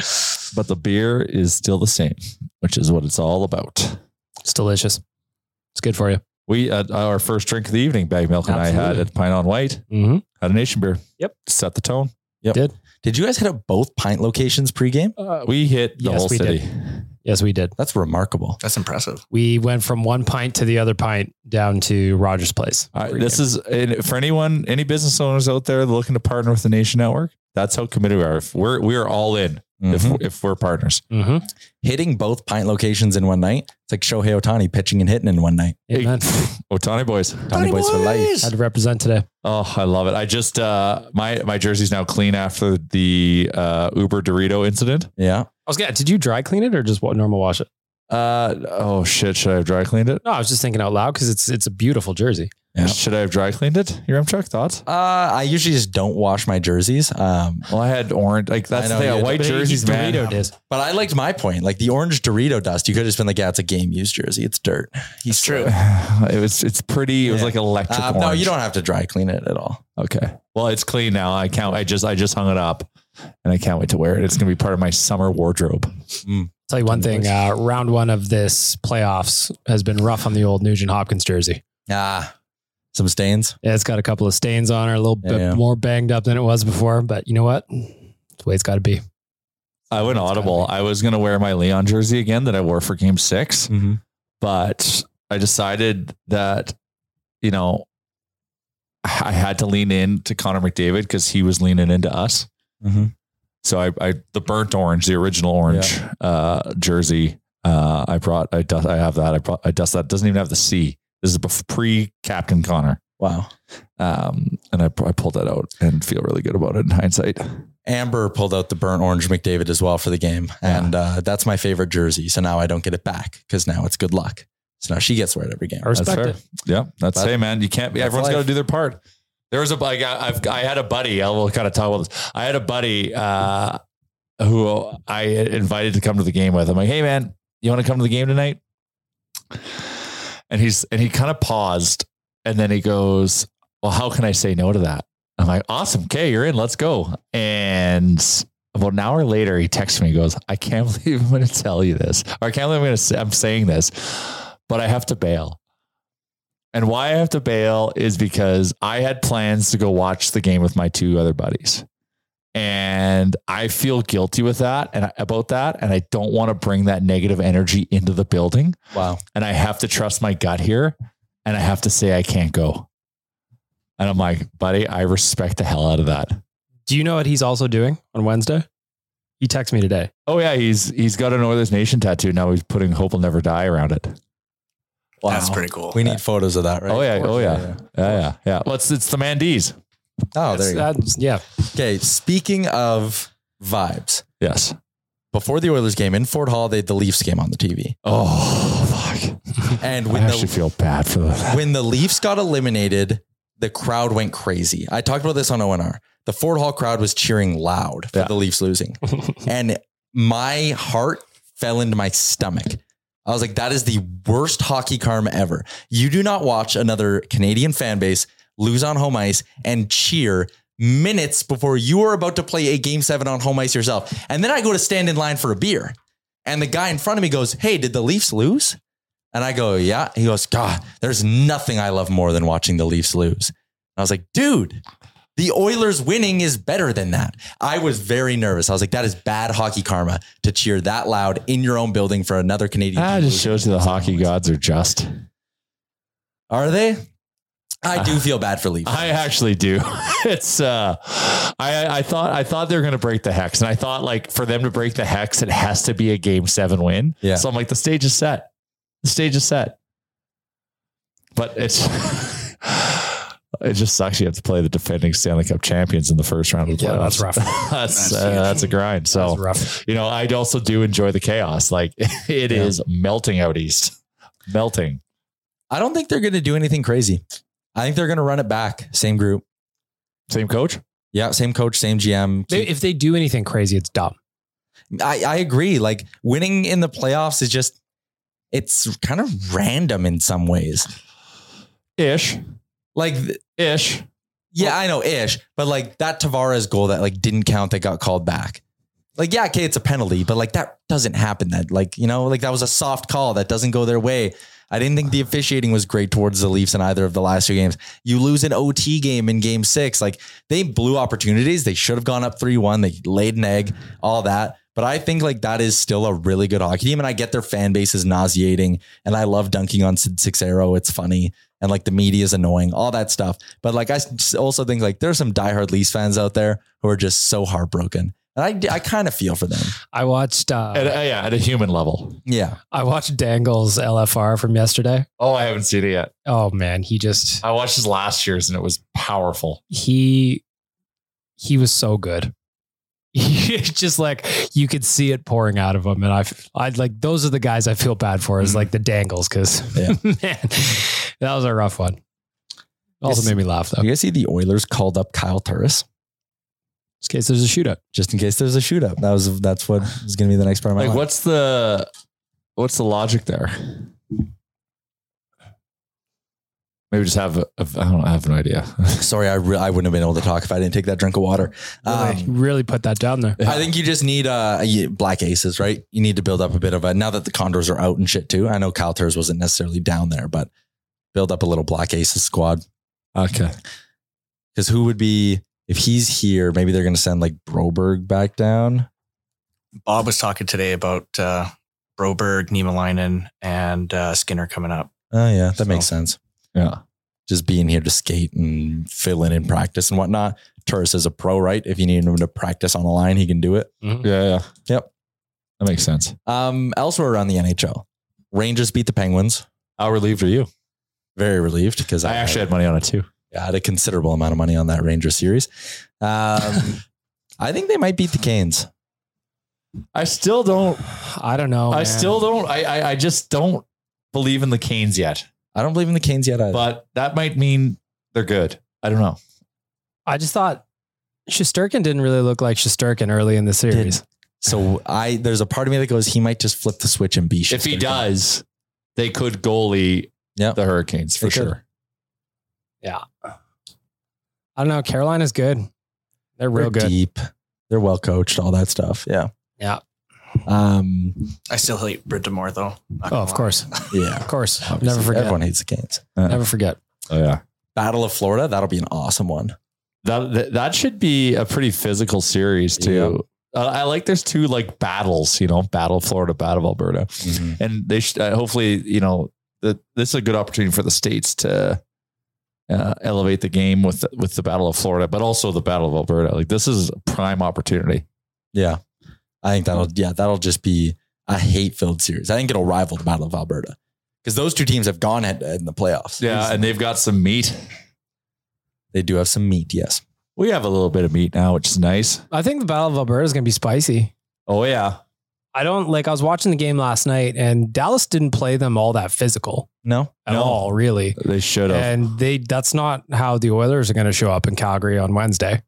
but the beer is still the same, which is what it's all about. It's delicious. It's good for you. We uh, our first drink of the evening, Bag Milk and Absolutely. I had at Pine on White. Mm-hmm. Had a Nation beer. Yep. Set the tone. Yep. Did Did you guys hit up both pint locations pregame? Uh, we hit the yes, whole we city. Did. Yes, we did. That's remarkable. That's impressive. We went from one pint to the other pint down to Rogers Place. All right, this is for anyone, any business owners out there looking to partner with the Nation Network. That's how committed we are. If we're we are all in. Mm-hmm. If if we're partners, mm-hmm. Hitting both pint locations in one night, it's like Shohei Ohtani pitching and hitting in one night. Hey, Ohtani boys, Ohtani boys for life. Had to represent today. Oh, I love it. I just uh, my my jersey's now clean after the uh, Uber Dorito incident. Yeah. I was gonna. Did you dry clean it or just normal wash it? Uh oh shit! Should I have dry cleaned it? No, I was just thinking out loud because it's it's a beautiful jersey. Yeah. Should I have dry cleaned it? Your Truck thoughts? Uh, I usually just don't wash my jerseys. Um, well, I had orange. Like that's know, the thing. yeah, White jerseys, man. Dorito did. But I liked my point. Like the orange Dorito dust, you could have just been like, "Yeah, it's a game used jersey. It's dirt." He's true. It was. It's pretty. It yeah. was like electric uh, orange. No, you don't have to dry clean it at all. Okay. Well, it's clean now. I can't. I just. I just hung it up, and I can't wait to wear it. It's gonna be part of my summer wardrobe. Mm. Tell you one thing. Uh, round one of this playoffs has been rough on the old Nugent Hopkins jersey. Ah. Some stains. Yeah, it's got a couple of stains on it, a little yeah, bit yeah. more banged up than it was before. But you know what? It's the way it's got to be. I went audible. I was going to wear my Leon jersey again that I wore for game six, mm-hmm. but I decided that, you know, I had to lean in to Connor McDavid because he was leaning into us. Mm-hmm. So I, I, the burnt orange, the original orange yeah. uh, jersey, uh, I brought, I, dust, I have that. I brought, I dust that. Doesn't even have the C. This is pre Captain Connor. Wow. Um, and I, I pulled that out and feel really good about it in hindsight. Amber pulled out the burnt orange McDavid as well for the game. Yeah. And uh, that's my favorite jersey. So now I don't get it back because now it's good luck. So now she gets to wear it every game. I respect that's it. Yeah. That's But hey man, you can't be, everyone's got to do their part. There was a, like, I, I've, I had a buddy, I'll kind of talk about this. I had a buddy uh, who I invited to come to the game with. I'm like, hey man, you want to come to the game tonight? And he's, and he kind of paused and then he goes, well, how can I say no to that? I'm like, awesome. Okay, you're in. Let's go. And about an hour later, he texts me, he goes, I can't believe I'm going to tell you this. Or I can't believe I'm going to say, I'm saying this, but I have to bail. And why I have to bail is because I had plans to go watch the game with my two other buddies. And I feel guilty with that and I, about that. And I don't want to bring that negative energy into the building. Wow. And I have to trust my gut here. And I have to say, I can't go. And I'm like, buddy, I respect the hell out of that. Do you know what he's also doing on Wednesday? He texted me today. Oh yeah. He's, he's got an Oilers Nation tattoo. Now he's putting Hope Will Never Die around it. Wow. That's pretty cool. We need photos of that, right? Oh yeah. Oh yeah. Yeah. Yeah. Yeah. yeah. Well, it's, it's the Mandees. Oh, there you go. Yeah. Okay. Speaking of vibes. Yes. Before the Oilers game in Fort Hall, they had the Leafs game on the T V. Oh, fuck. And when I actually the, feel bad for them. when the Leafs got eliminated, the crowd went crazy. I talked about this on O N R. The Fort Hall crowd was cheering loud for Yeah. the Leafs losing. And my heart fell into my stomach. I was like, that is the worst hockey karma ever. You do not watch another Canadian fan base lose on home ice and cheer minutes before you are about to play a game seven on home ice yourself. And then I go to stand in line for a beer. And the guy in front of me goes, hey, did the Leafs lose? And I go, yeah. He goes, God, there's nothing I love more than watching the Leafs lose. And I was like, dude, the Oilers winning is better than that. I was very nervous. I was like, that is bad hockey karma to cheer that loud in your own building for another Canadian. That just shows you the hockey gods are just. Are they? I do feel bad for Leafs. I actually do. It's uh I I thought I thought they were gonna break the hex. And I thought like for them to break the hex, it has to be a game seven win. Yeah. So I'm like, the stage is set. The stage is set. But it's it just sucks. You have to play the defending Stanley Cup champions in the first round of the Yeah, playoffs. that's rough. that's uh, that's a grind. So That's rough. you know, I also do enjoy the chaos. Like it Yeah. is melting out east. Melting. I don't think they're going to do anything crazy. I think they're going to run it back. Same group. Same coach? Yeah. Same coach, same G M. They- if they do anything crazy, it's dumb. I, I agree. Like winning in the playoffs is just, it's kind of random in some ways. Ish. Like ish. Yeah, I know ish, but like that Tavares goal that like didn't count that got called back. Like, yeah, okay, it's a penalty, but like that doesn't happen. That like, you know, like that was a soft call that doesn't go their way. I didn't think the officiating was great towards the Leafs in either of the last two games. You lose an O T game in game six. Like they blew opportunities. They should have gone up three one. They laid an egg, all that. But I think like that is still a really good hockey team. And I get their fan base is nauseating. And I love dunking on Sid Sixero. It's funny. And like the media is annoying, all that stuff. But like I also think like there's some diehard Leafs fans out there who are just so heartbroken. And I, I kind of feel for them. I watched, uh, At, uh, yeah, at a human level. Yeah. I watched Dangle's L F R from yesterday. Oh, I haven't seen it yet. Oh man, he just, I watched his last year's and it was powerful. he, he was so good. He just like, you could see it pouring out of him. And I, I like, those are the guys I feel bad for is like the Dangles. Cause Yeah. man, that was a rough one. Also Yes. made me laugh though. You guys see the Oilers called up Kyle Turris? In case there's a shootout. Just in case there's a shootout. That was that's what is going to be the next part of my Like, life. what's the what's the logic there? Maybe just have a, a, I don't have an idea. Sorry, I re- I wouldn't have been able to talk if I didn't take that drink of water. Really, Um, really put that down there. I think you just need uh, a black aces, right? You need to build up a bit of a, now that the Condors are out and shit too. I know Kyle Turris wasn't necessarily down there, but build up a little black aces squad. Okay. Because who would be, if he's here, maybe they're going to send like Broberg back down. Bob was talking today about uh, Broberg, Niemelainen, and uh, Skinner coming up. Oh yeah, that So- makes sense. Yeah. Just being here to skate and fill in in practice and whatnot. Turris is a pro, right? If you need him to practice on the line, he can do it. Mhm. Yeah, yeah. Yep. That makes sense. Um, elsewhere around the N H L, Rangers beat the Penguins. How relieved are you? Very relieved because I actually had money on it too. I had a considerable amount of money on that Rangers series. Um, I think they might beat the Canes. I still don't I don't know. I man. still don't I, I I just don't believe in the Canes yet. I don't believe in the Canes yet either. But that might mean they're good. I don't know. I just thought Shesterkin didn't really look like Shesterkin early in the series. So I there's a part of me that goes, he might just flip the switch and be. If he Shesterkin. does, they could goalie Yep. the Hurricanes for They could. sure. Yeah. I don't know. Carolina's good. They're real They're good. deep. They're well coached, all that stuff. Yeah. Yeah. Um, I still hate Brittamore though. Not Oh, gonna of lie. course. yeah. Of course. Obviously, Never forget. Everyone hates the Canes. Never forget. Oh yeah. Battle of Florida. That'll be an awesome one. That, that that should be a pretty physical series too. Uh, I like there's two like battles, you know, Battle of Florida, Battle of Alberta, Mm-hmm. and they should uh, hopefully, you know, that this is a good opportunity for the states to uh, elevate the game with the, with the Battle of Florida, but also the Battle of Alberta. Like this is a prime opportunity. Yeah. I think that'll, yeah, that'll just be a hate filled series. I think it'll rival the Battle of Alberta because those two teams have gone head to head in the playoffs. Yeah, and they've got some meat. They do have some meat. Yes. We have a little bit of meat now, which is nice. I think the Battle of Alberta is going to be spicy. Oh yeah. I don't like, I was watching the game last night and Dallas didn't play them all that physical No. at No. all, really. They should have. And they, that's not how the Oilers are going to show up in Calgary on Wednesday.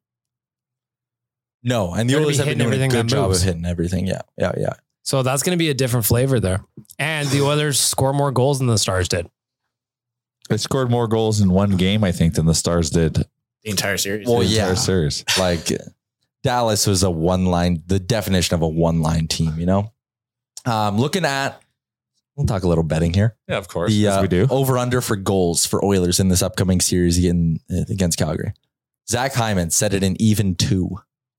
No. And the They're gonna Oilers be have been hitting doing a everything good that job of moves. hitting everything. Yeah. Yeah. Yeah. So that's going to be a different flavor there. And the Oilers score more goals than the Stars did. They scored more goals in one game, I think, than the Stars did The entire series. Well, the yeah. entire series. Like Dallas was a one line, the definition of a one line team, you know? Um, looking at, we'll talk a little betting here. Yeah, of course. The as uh, we do. over under for goals for Oilers in this upcoming series again against Calgary. Zach Hyman set it in even two.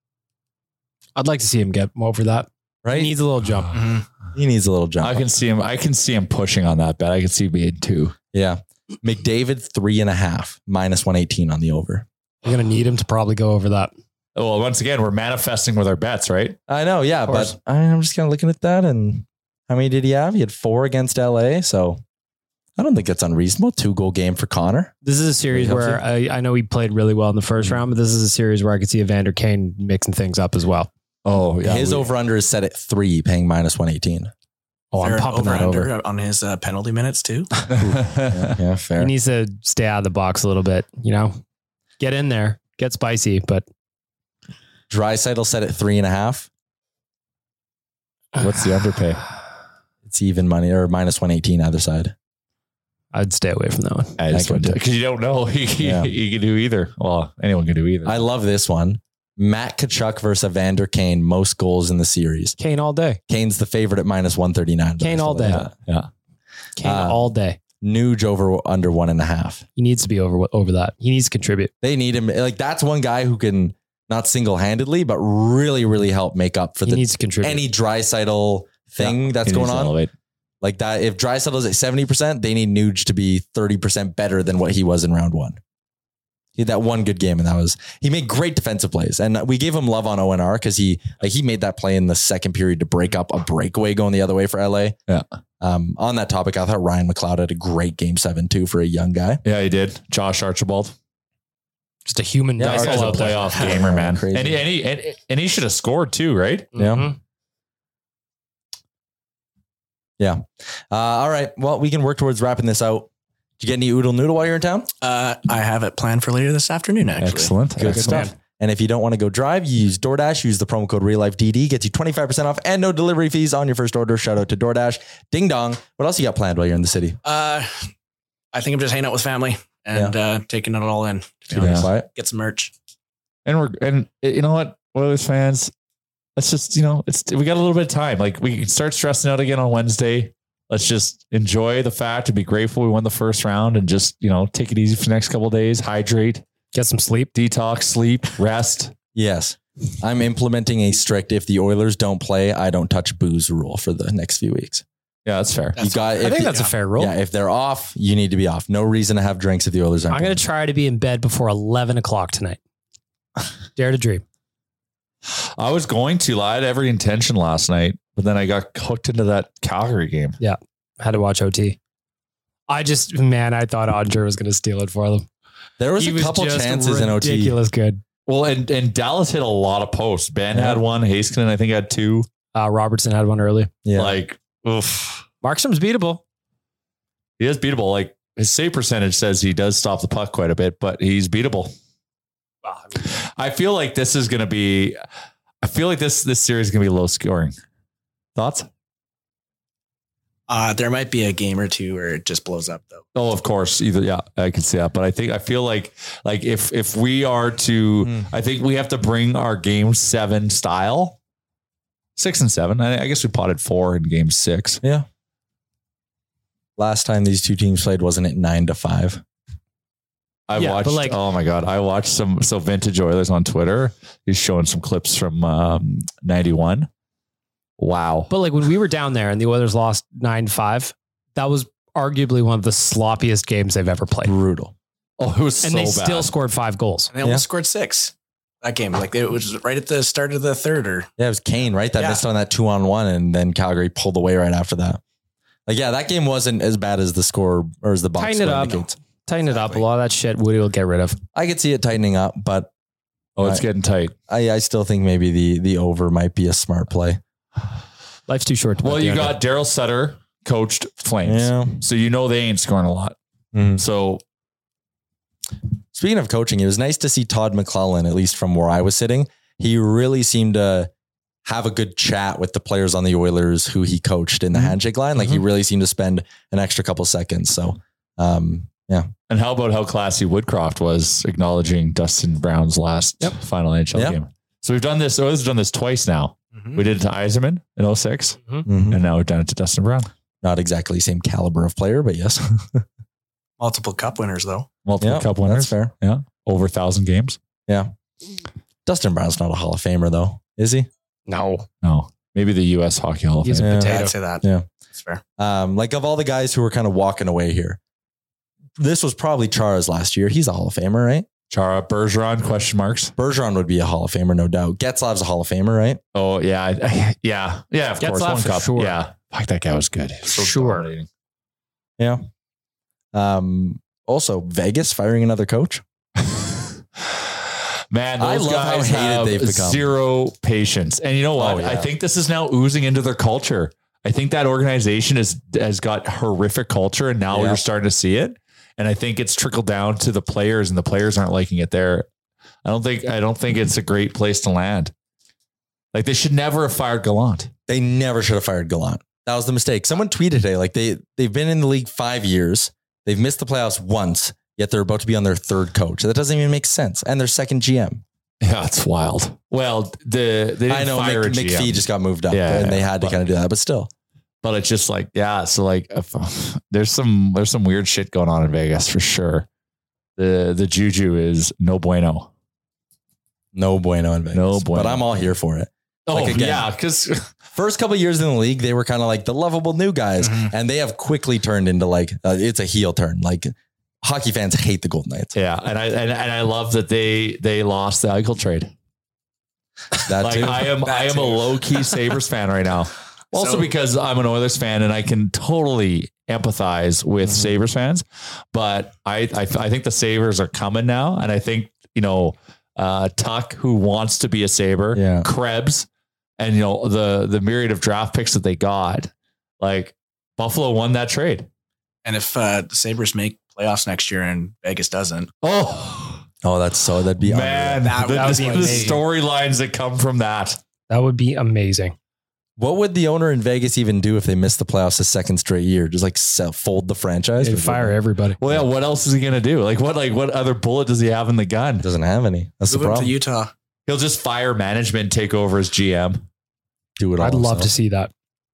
I'd like to see him get over that. Right? He needs a little jump. Mm-hmm. He needs a little jump. I can see him. I can see him pushing on that bet. I can see him being two. Yeah. McDavid, three and a half, minus one eighteen on the over. You're going to need him to probably go over that. Well, once again, we're manifesting with our bets, right? I know, yeah, but I'm just kind of looking at that. And how many did he have? He had four against L A. So I don't think that's unreasonable. Two goal game for Connor. This is a series Pretty where I, I know he played really well in the first round, but this is a series where I could see Evander Kane mixing things up as well. Oh, yeah. His we- over under is set at three, paying minus one eighteen. Oh, I'm Fair pumping that over. over-under on his uh, penalty minutes too. Yeah, yeah, fair. He needs to stay out of the box a little bit, you know, get in there, get spicy, but Draisaitl set at three and a half. What's the underpay? It's even money or minus one eighteen either side. I'd stay away from that one. I just I could went because you don't know. You, Yeah. you can do either. Well, anyone can do either. I love this one. Matt Tkachuk versus Evander Kane, most goals in the series. Kane all day. Kane's the favorite at minus one thirty-nine. Kane all day. yeah. Kane Uh, all day. Nuge over under one and a half. He needs to be over over that. He needs to contribute. They need him. Like that's one guy who can not single handedly, but really, really help make up for He the needs to contribute. any Draisaitl thing that's He going needs to on. elevate. Like that, if Draisaitl's at seventy percent, they need Nuge to be thirty percent better than what he was in round one. He had that one good game, and that was he made great defensive plays, and we gave him love on O N R because he like he made that play in the second period to break up a breakaway going the other way for L A. Yeah. Um, on that topic, I thought Ryan McLeod had a great game seven too for a young guy. Yeah, he did. Josh Archibald. Just a human. Yeah, nice That guy's a out there. playoff gamer, man. Crazy. And he, and, he, and, and he should have scored too, right? Yeah. Mhm. Yeah. Uh, all right. Well, we can work towards wrapping this out. Did you get any oodle noodle while you're in town? Uh, I have it planned for later this afternoon. Actually, Excellent. Good Excellent. stuff. And if you don't want to go drive, you use DoorDash. Use the promo code RealLifeDD. Gets you twenty-five percent off and no delivery fees on your first order. Shout out to DoorDash. Ding dong. What else you got planned while you're in the city? Uh, I think I'm just hanging out with family and uh, taking it all in. To be Keep it honest. quiet. Get some merch. And we're and you know what, Oilers fans, let's just you know it's we got a little bit of time. Like we can start stressing out again on Wednesday. Let's just enjoy the fact and be grateful we won the first round and just you know take it easy for the next couple of days. Hydrate, Get some sleep. detox, sleep, rest. Yes. I'm implementing a strict if the Oilers don't play, I don't touch booze rule for the next few weeks. Yeah, that's fair. You got I if think the- that's a fair rule. Yeah, if they're off, you need to be off. No reason to have drinks if the Oilers aren't. I'm going to try to be in bed before eleven o'clock tonight. Dare to dream. I was going to. I had every intention last night, but then I got hooked into that Calgary game. Yeah. Had to watch O T. I just, man, I thought Andre was going to steal it for them. There was He a couple just chances in O T. Ridiculous good. Well, and and Dallas hit a lot of posts. Ben Yeah. had one. Haskinen, I think, had two. Uh, Robertson had one early. Yeah. Like, oof. Markstrom's beatable. He is beatable. Like his save percentage says he does stop the puck quite a bit, but he's beatable. I feel like this is going to be. I feel like this this series is going to be low scoring. Thoughts? Uh, there might be a game or two where it just blows up though. Oh, of course. Either yeah, I can see that. But I think I feel like like if if we are to, mm. I think we have to bring our game seven style, six and seven. I, I guess we potted four in game six. Yeah. Last time these two teams played, wasn't it nine to five? I yeah, watched. Like, oh my god, I watched some. So Vintage Oilers on Twitter. He's showing some clips from um, ninety-one. Wow. But like when we were down there and the Oilers lost nine five, that was arguably one of the sloppiest games they've ever played. Brutal. Oh, it was and so they bad. still scored five goals. And they almost Yeah. scored six that game. Like it was right at the start of the third or Yeah, it was Kane, right? That Yeah. missed on that two on one, and then Calgary pulled away right after that. Like, yeah, that game wasn't as bad as the score or as the box Tighten it score up. indicates. Tighten it up. A lot of that shit Woody will get rid of. I could see it tightening up, but Oh, it's I, getting tight. I, I still think maybe the the over might be a smart play. Life's too short to Well, bet the you under. got Daryl Sutter coached Flames. Yeah. So you know they ain't scoring a lot. Mhm. So Speaking of coaching, it was nice to see Todd McClellan, at least from where I was sitting. He really seemed to have a good chat with the players on the Oilers who he coached in the Mm-hmm. handshake line. Like he really seemed to spend an extra couple seconds. So, um, yeah. and how about how classy Woodcroft was acknowledging Dustin Brown's last Yep. final N H L Yep. game. So we've done this. Oilers have done this twice now. Mhm. We did it to Yzerman in oh six, Mhm. and now we've done it to Dustin Brown. Not exactly same caliber of player, but yes. multiple cup winners though. Multiple Yeah, cup winners. that's fair. Yeah. Over a thousand games. Yeah. Dustin Brown's not a Hall of Famer though, is he? No. No. Maybe the U S Hockey Hall of He's a Fame. Yeah. potato. Yeah, I'd say that. Yeah. That's fair. Um, like of all the guys who were kind of walking away here, this was probably Chara's last year. He's a Hall of Famer, right? Chara, Bergeron, question marks. Bergeron would be a Hall of Famer, no doubt. Getzlav's a Hall of Famer, right? Oh, yeah. I- Yeah. Yeah, of course. Getzlav One for cup. sure. Yeah. Fuck, that guy was good. He was so Sure. dominating. Yeah. Um, also, Vegas firing another coach. Man, I those love how guys hated have they've become. zero patience. And you know what? Oh, yeah. I think this is now oozing into their culture. I think that organization is, has got horrific culture, and now Yeah. we're starting to see it. And I think it's trickled down to the players, and the players aren't liking it there. I don't think I don't think it's a great place to land. Like they should never have fired Gallant. They never should have fired Gallant. That was the mistake. Someone tweeted today, like they they've been in the league five years. They've missed the playoffs once, yet they're about to be on their third coach. That doesn't even make sense. And their second G M. Yeah, it's wild. Well, the they didn't I know fire Mc, a G M. McPhee just got moved up, Yeah, and they yeah, had to but- kind of do that. But still, But it's just like, yeah. So like, if, there's some there's some weird shit going on in Vegas for sure. The the juju is no bueno. no bueno in Vegas. No bueno. But I'm all here for it. Oh Like, again, yeah, because First couple of years in the league, they were kind of like the lovable new guys, Mm-hmm. and they have quickly turned into like uh, it's a heel turn. Like hockey fans hate the Golden Knights. yeah, and I and, and I love that they they lost the Eichel trade. That Like too. I am That I am too. a low key Sabres fan right now. Also So- because I'm an Oilers fan and I can totally empathize with Mm-hmm. Sabres fans, but I, I I think the Sabres are coming now, and I think you know uh, Tuck, who wants to be a Sabre, Yeah. Krebs, and you know the the myriad of draft picks that they got. Like Buffalo won that trade. And if uh, the Sabres make playoffs next year and Vegas doesn't, Oh Oh, that's so that'd be man, unreal. That- the, that would the- be the amazing. storylines that come from that. That would be amazing. What would the owner in Vegas even do if they missed the playoffs a second straight year? Just like sell, fold the franchise? They'd fire everybody. Well, yeah. What else is he gonna do? Like what? Like what other bullet does he have in the gun? Doesn't have any. That's the move him to problem. Utah. He'll just fire management, take over as G M. Do it all. I'd love himself. to see that.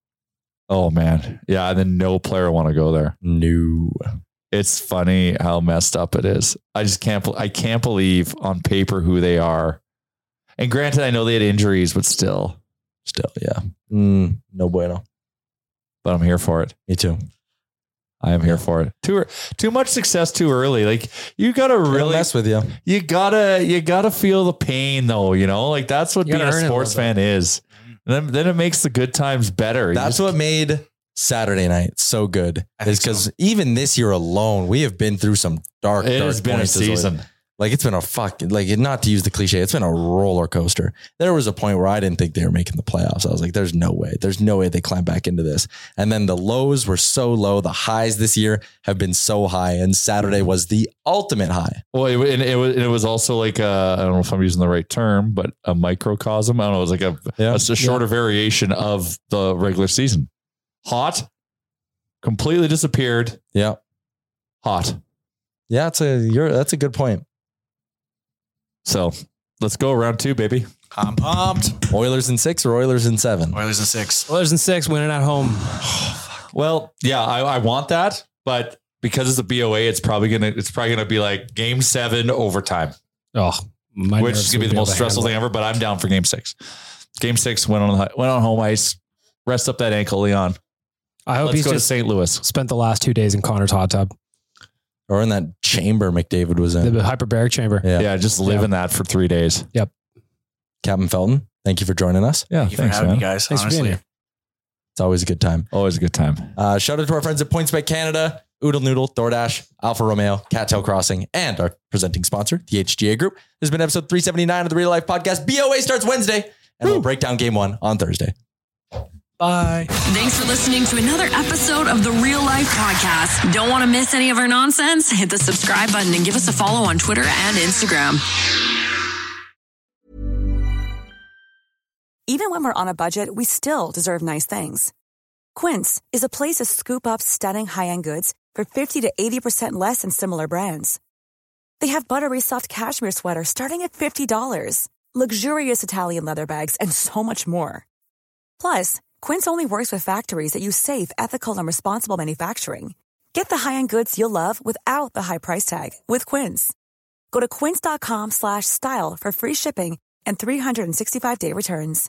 Oh man, yeah. And then no player want to go there. No. It's funny how messed up it is. I just can't. I can't believe on paper who they are. And granted, I know they had injuries, but still, Still, yeah. Mm, no bueno. but I'm here for it. Me too. I am here for it. Too too much success too early. Like you gotta Really really mess with you. you gotta you gotta feel the pain though. You know, like that's what You being gotta a earn it a sports little fan is. And then then it makes the good times better. You That's just- what made Saturday night so good. I think Is because even this year alone, we have been through some dark, it dark has been a points as well. season. Like it's been a fucking, like not to use the cliche, it's been a roller coaster. There was a point where I didn't think they were making the playoffs. I was like, there's no way. There's no way they climb back into this. And then the lows were so low. The highs this year have been so high. And Saturday was the ultimate high. Well, it, and it was it was also like a, I don't know if I'm using the right term, but a microcosm. I don't know. It was like a, Yeah. a, a shorter variation of the regular season. Hot, completely disappeared. Yeah. Hot. Yeah, it's a you're that's a good point. So let's go round two, baby. I'm pumped. Oilers in six or Oilers in seven? Oilers in six. Oilers in six, winning at home. Well, yeah, I, I want that, but because it's a B O A, it's probably gonna it's probably gonna be like game seven overtime. Oh, my which is gonna be the most stressful thing ever. But I'm down for game six. Game six went on went on home ice. Rest up that ankle, Leon. I hope Let's he's go just to Saint Louis. Spent the last two days in Connor's hot tub. Or in that chamber McDavid was in. The hyperbaric chamber. Yeah. Yeah, just live Yeah. in that for three days. Yep. Captain Felton, thank you for joining us. Yeah, Thank you thanks, for having man. me, guys. Thanks for being honestly. here. It's always a good time. Always a good time. Uh, shout out to our friends at PointsBet Canada, Oodle Noodle, DoorDash, Alfa Romeo, Cattail Crossing, and our presenting sponsor, the H G A Group. This has been episode three seventy-nine of the Real Life Podcast. B O A starts Wednesday, and we'll break down game one on Thursday. Bye. Thanks for listening to another episode of the Real Life Podcast. Don't want to miss any of our nonsense? Hit the subscribe button and give us a follow on Twitter and Instagram. Even when we're on a budget, we still deserve nice things. Quince is a place to scoop up stunning high-end goods for fifty to eighty percent less than similar brands. They have buttery soft cashmere sweaters starting at fifty dollars, luxurious Italian leather bags, and so much more. Plus, Quince only works with factories that use safe, ethical, and responsible manufacturing. Get the high-end goods you'll love without the high price tag with Quince. Go to quince.com slash style for free shipping and three sixty-five day returns.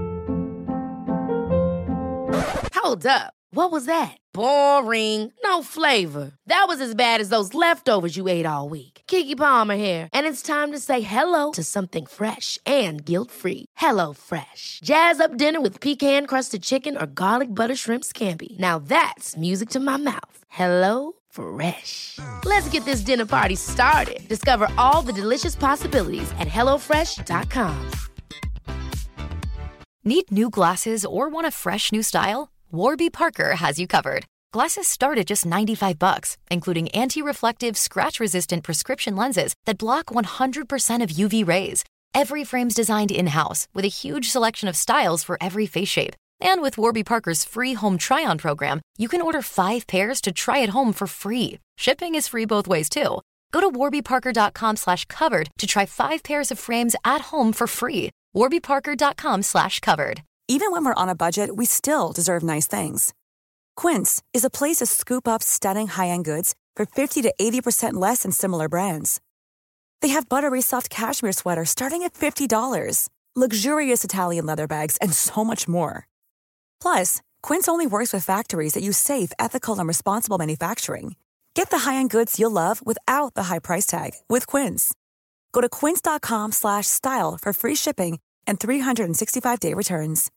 Hold up. What was that? Boring. No flavor. That was as bad as those leftovers you ate all week. Keke Palmer here, and it's time to say hello to something fresh and guilt-free. Hello Fresh. Jazz up dinner with pecan-crusted chicken or garlic butter shrimp scampi. Now that's music to my mouth. Hello Fresh. Let's get this dinner party started. Discover all the delicious possibilities at hello fresh dot com. Need new glasses or want a fresh new style? Warby Parker has you covered. Glasses start at just ninety-five bucks, including anti-reflective, scratch-resistant prescription lenses that block one hundred percent of U V rays. Every frame's designed in-house with a huge selection of styles for every face shape. And with Warby Parker's free home try-on program, you can order five pairs to try at home for free. Shipping is free both ways, too. Go to warbyparker.com slash covered to try five pairs of frames at home for free. warbyparker.com slash covered. Even when we're on a budget, we still deserve nice things. Quince is a place to scoop up stunning high-end goods for fifty to eighty percent less than similar brands. They have buttery soft cashmere sweaters starting at fifty dollars, luxurious Italian leather bags, and so much more. Plus, Quince only works with factories that use safe, ethical, and responsible manufacturing. Get the high-end goods you'll love without the high price tag with Quince. Go to quince.com slash style for free shipping and three sixty-five day returns.